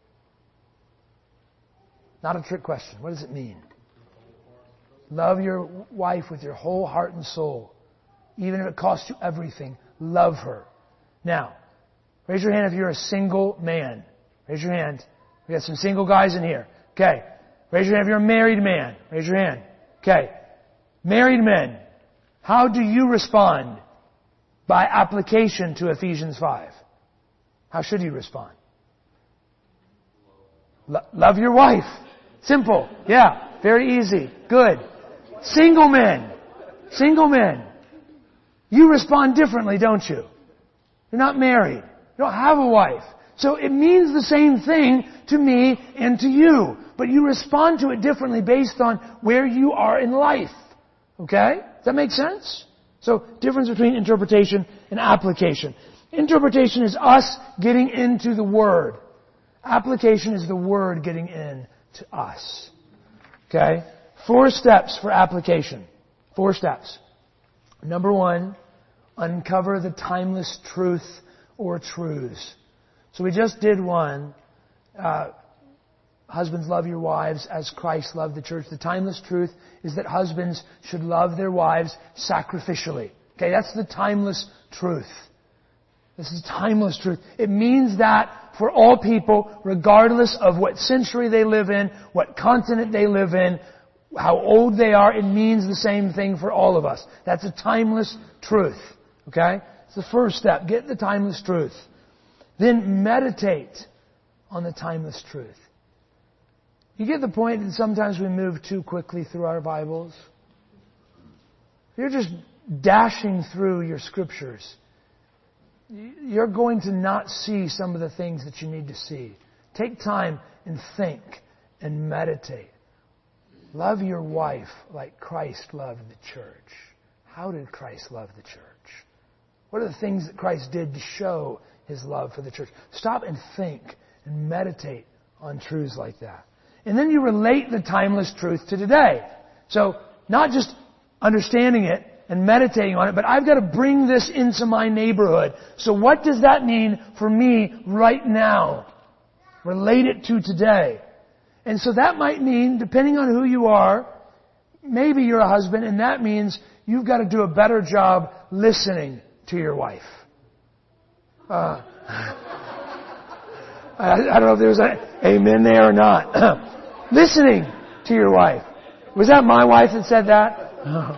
Not a trick question. What does it mean? Love your wife with your whole heart and soul. Even if it costs you everything, love her. Now, raise your hand if you're a single man. Raise your hand. We got some single guys in here. Okay. Raise your hand if you're a married man. Raise your hand. Okay. Married men, how do you respond by application to Ephesians 5? How should you respond? Love your wife. Simple. Yeah. Very easy. Good. Single men. Single men. You respond differently, don't you? You're not married. You don't have a wife. So it means the same thing to me and to you. But you respond to it differently based on where you are in life. Okay? Does that make sense? So, difference between interpretation and application. Interpretation is us getting into the Word. Application is the Word getting in to us. Okay? 4 steps for application. 4 steps. Number 1, uncover the timeless truth or truths. So we just did one. Husbands, love your wives as Christ loved the church. The timeless truth is that husbands should love their wives sacrificially. Okay, that's the timeless truth. This is timeless truth. It means that for all people, regardless of what century they live in, what continent they live in, how old they are, it means the same thing for all of us. That's a timeless truth. Okay? It's the first step. Get the timeless truth. Then meditate on the timeless truth. You get the point that sometimes we move too quickly through our Bibles? You're just dashing through your scriptures. You're going to not see some of the things that you need to see. Take time and think and meditate. Love your wife like Christ loved the church. How did Christ love the church? What are the things that Christ did to show His love for the church? Stop and think and meditate on truths like that. And then you relate the timeless truth to today. So, not just understanding it and meditating on it, but I've got to bring this into my neighborhood. So what does that mean for me right now? Relate it to today. And so that might mean, depending on who you are, maybe you're a husband, and that means you've got to do a better job listening to your wife. I don't know if there was an amen there or not. Listening to your wife. Was that my wife that said that?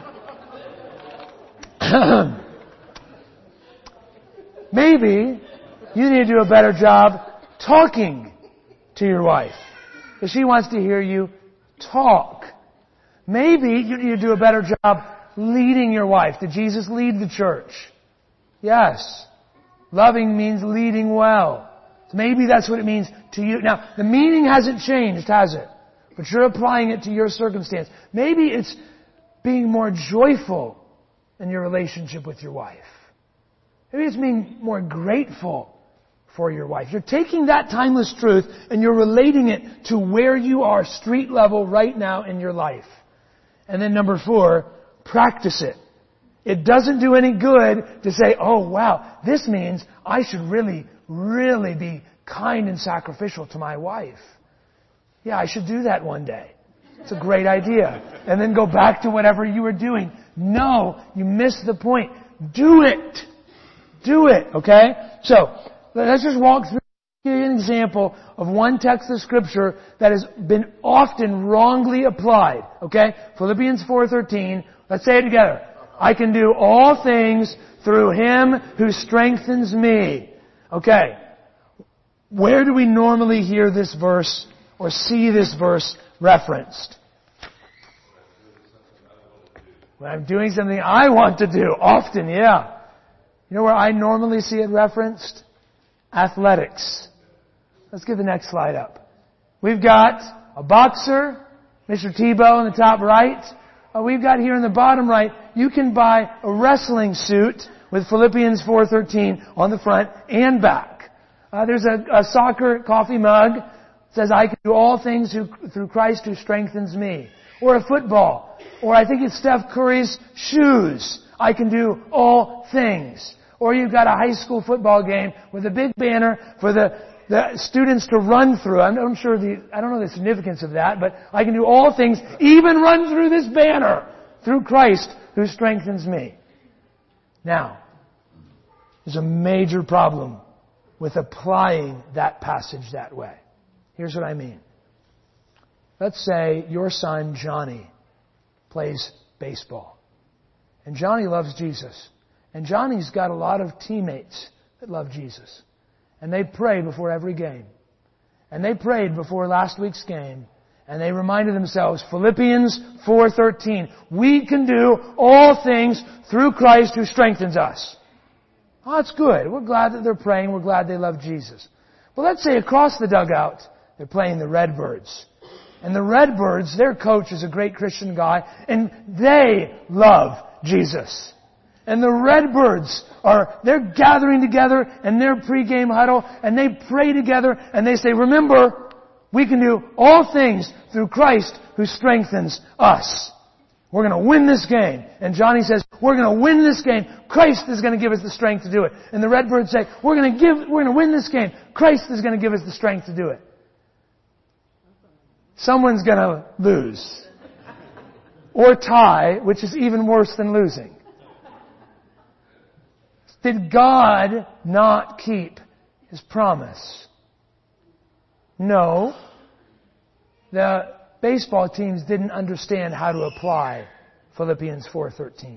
Maybe you need to do a better job talking to your wife. Because she wants to hear you talk. Maybe you need to do a better job leading your wife. Did Jesus lead the church? Yes. Loving means leading well. So maybe that's what it means to you. Now, the meaning hasn't changed, has it? But you're applying it to your circumstance. Maybe it's being more joyful in your relationship with your wife. Maybe it's being more grateful for your wife. You're taking that timeless truth and you're relating it to where you are street level right now in your life. And then number 4, practice it. It doesn't do any good to say, oh wow, this means I should really be kind and sacrificial to my wife. Yeah, I should do that one day. It's a great idea. And then go back to whatever you were doing No, you missed the point. Do it. Do it, okay? So, let's just walk through an example of one text of Scripture that has been often wrongly applied, okay? Philippians 4:13. Let's say it together. I can do all things through Him who strengthens me. Okay. Where do we normally hear this verse or see this verse referenced? When I'm doing something I want to do. Often, yeah. You know where I normally see it referenced? Athletics. Let's get the next slide up. We've got a boxer, Mr. Tebow in the top right. We've got here in the bottom right, you can buy a wrestling suit with Philippians 4:13 on the front and back. There's a soccer coffee mug that says, I can do all things through Christ who strengthens me. Or a football. Or I think it's Steph Curry's shoes. I can do all things. Or you've got a high school football game with a big banner for the students to run through. I don't know the significance of that, but I can do all things, even run through this banner, through Christ who strengthens me. Now, there's a major problem with applying that passage that way. Here's what I mean. Let's say your son, Johnny, plays baseball. And Johnny loves Jesus. And Johnny's got a lot of teammates that love Jesus. And they pray before every game. And they prayed before last week's game. And they reminded themselves, Philippians 4:13, we can do all things through Christ who strengthens us. Oh, that's good. We're glad that they're praying. We're glad they love Jesus. But let's say across the dugout, they're playing the Redbirds. And the Redbirds, their coach is a great Christian guy, and they love Jesus. And the Redbirds they're gathering together in their pregame huddle, and they pray together, and they say, remember, we can do all things through Christ who strengthens us. We're going to win this game. And Johnny says, we're going to win this game. Christ is going to give us the strength to do it. And the Redbirds say, we're going to win this game. Christ is going to give us the strength to do it. Someone's going to lose. Or tie, which is even worse than losing. Did God not keep His promise? No. The baseball teams didn't understand how to apply Philippians 4:13.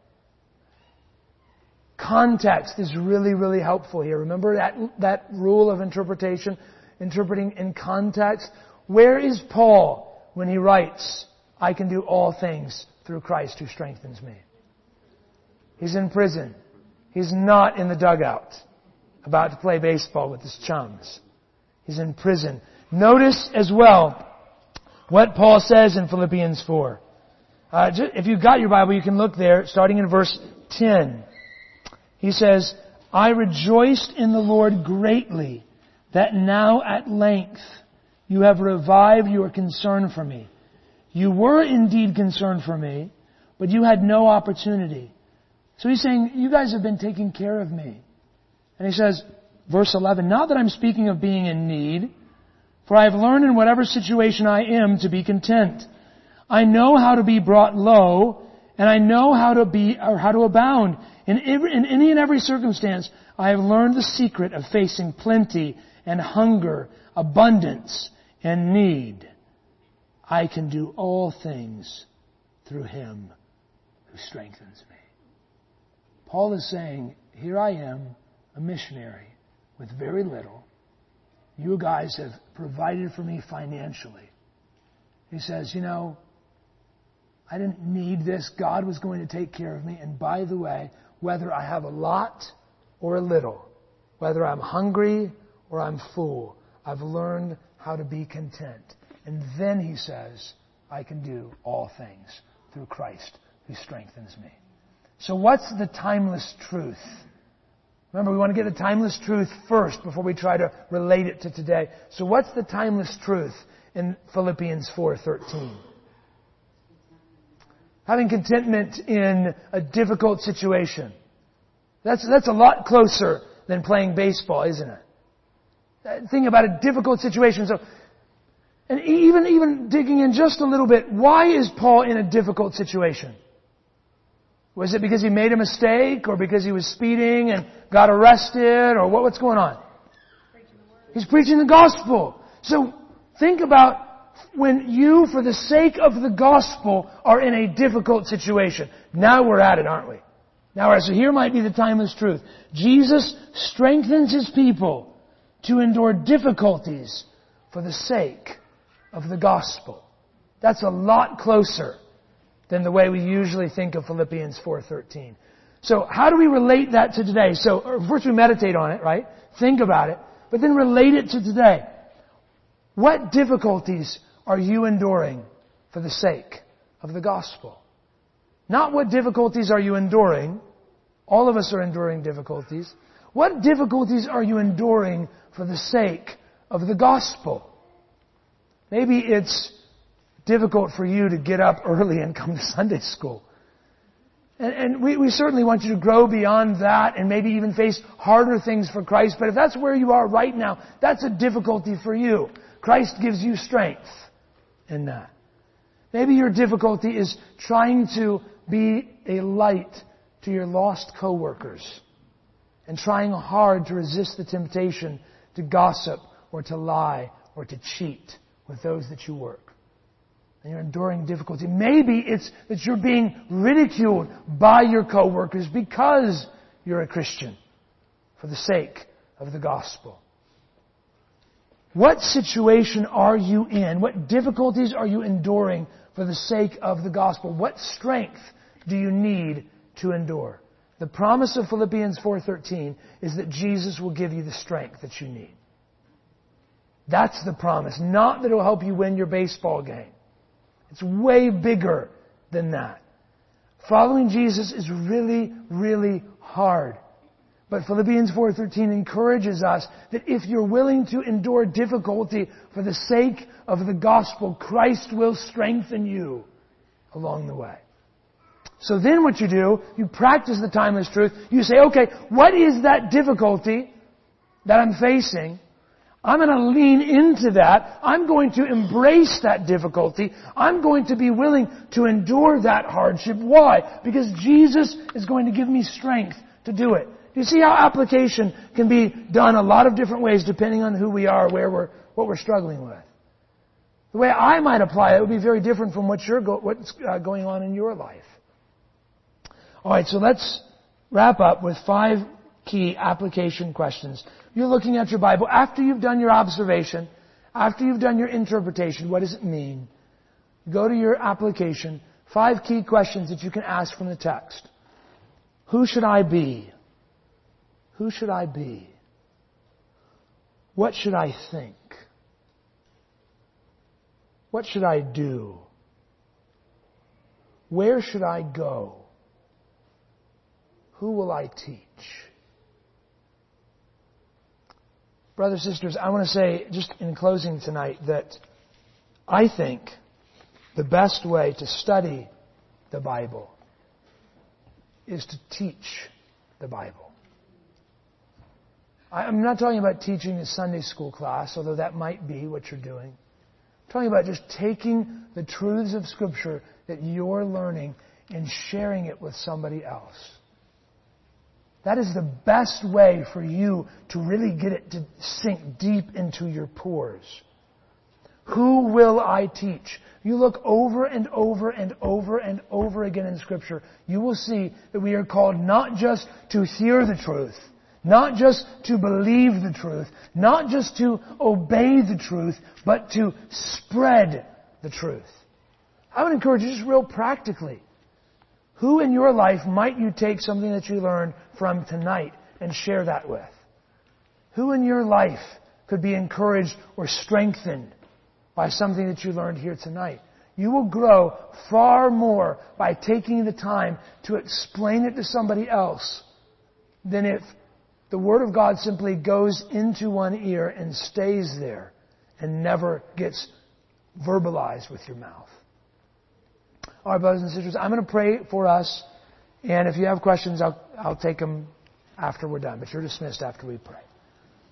Context is really, really helpful here. Remember that rule of interpretation? Interpreting in context? Where is Paul when he writes, I can do all things through Christ who strengthens me? He's in prison. He's not in the dugout about to play baseball with his chums. He's in prison. Notice as well what Paul says in Philippians 4. If you've got your Bible, you can look there, starting in verse 10. He says, I rejoiced in the Lord greatly that now at length you have revived your concern for me. You were indeed concerned for me, but you had no opportunity. So he's saying, you guys have been taking care of me. And he says, verse 11, not that I'm speaking of being in need, for I have learned in whatever situation I am to be content. I know how to be brought low, and I know how to abound. In any and every circumstance, I have learned the secret of facing plenty and hunger, abundance and need. I can do all things through Him who strengthens me. Paul is saying, here I am, a missionary with very little. You guys have provided for me financially. He says, I didn't need this. God was going to take care of me. And by the way, whether I have a lot or a little, whether I'm hungry or I'm full, I've learned how to be content. And then he says, I can do all things through Christ who strengthens me. So what's the timeless truth? Remember, we want to get the timeless truth first before we try to relate it to today. So what's the timeless truth in Philippians 4:13? Having contentment in a difficult situation. That's a lot closer than playing baseball, isn't it? Think about a difficult situation. So, and even digging in just a little bit, why is Paul in a difficult situation? Was it because he made a mistake, or because he was speeding and got arrested, or what's going on? He's preaching the gospel. So think about when you, for the sake of the gospel, are in a difficult situation. Now we're at it, aren't we? Now, so here might be the timeless truth. Jesus strengthens His people to endure difficulties for the sake of the gospel. That's a lot closer than the way we usually think of Philippians 4:13. So how do we relate that to today? So first we meditate on it, right? Think about it. But then relate it to today. What difficulties are you enduring for the sake of the gospel? Not what difficulties are you enduring. All of us are enduring difficulties. What difficulties are you enduring for the sake of the gospel? Maybe it's difficult for you to get up early and come to Sunday school. And we certainly want you to grow beyond that and maybe even face harder things for Christ. But if that's where you are right now, that's a difficulty for you. Christ gives you strength in that. Maybe your difficulty is trying to be a light to your lost coworkers and trying hard to resist the temptation to gossip or to lie or to cheat with those that you work. And you're enduring difficulty. Maybe it's that you're being ridiculed by your coworkers because you're a Christian for the sake of the gospel. What situation are you in? What difficulties are you enduring for the sake of the gospel? What strength do you need to endure? The promise of Philippians 4:13 is that Jesus will give you the strength that you need. That's the promise. Not that it will help you win your baseball game. It's way bigger than that. Following Jesus is really, really hard. But Philippians 4:13 encourages us that if you're willing to endure difficulty for the sake of the gospel, Christ will strengthen you along the way. So then what you do, you practice the timeless truth. You say, okay, what is that difficulty that I'm facing? I'm going to lean into that. I'm going to embrace that difficulty. I'm going to be willing to endure that hardship. Why? Because Jesus is going to give me strength to do it. You see how application can be done a lot of different ways depending on who we are, what we're struggling with. The way I might apply it would be very different from what's going on in your life. All right, so let's wrap up with 5 key application questions. You're looking at your Bible. After you've done your observation, after you've done your interpretation, what does it mean? Go to your application. 5 key questions that you can ask from the text. Who should I be? Who should I be? What should I think? What should I do? Where should I go? Who will I teach? Brothers and sisters, I want to say, just in closing tonight, that I think the best way to study the Bible is to teach the Bible. I'm not talking about teaching a Sunday school class, although that might be what you're doing. I'm talking about just taking the truths of Scripture that you're learning and sharing it with somebody else. That is the best way for you to really get it to sink deep into your pores. Who will I teach? You look over and over and over and over again in Scripture, you will see that we are called not just to hear the truth, not just to believe the truth, not just to obey the truth, but to spread the truth. I would encourage you just real practically. Who in your life might you take something that you learned from tonight and share that with? Who in your life could be encouraged or strengthened by something that you learned here tonight? You will grow far more by taking the time to explain it to somebody else than if the Word of God simply goes into one ear and stays there and never gets verbalized with your mouth. All right, brothers and sisters, I'm going to pray for us. And if you have questions, I'll take them after we're done. But you're dismissed after we pray.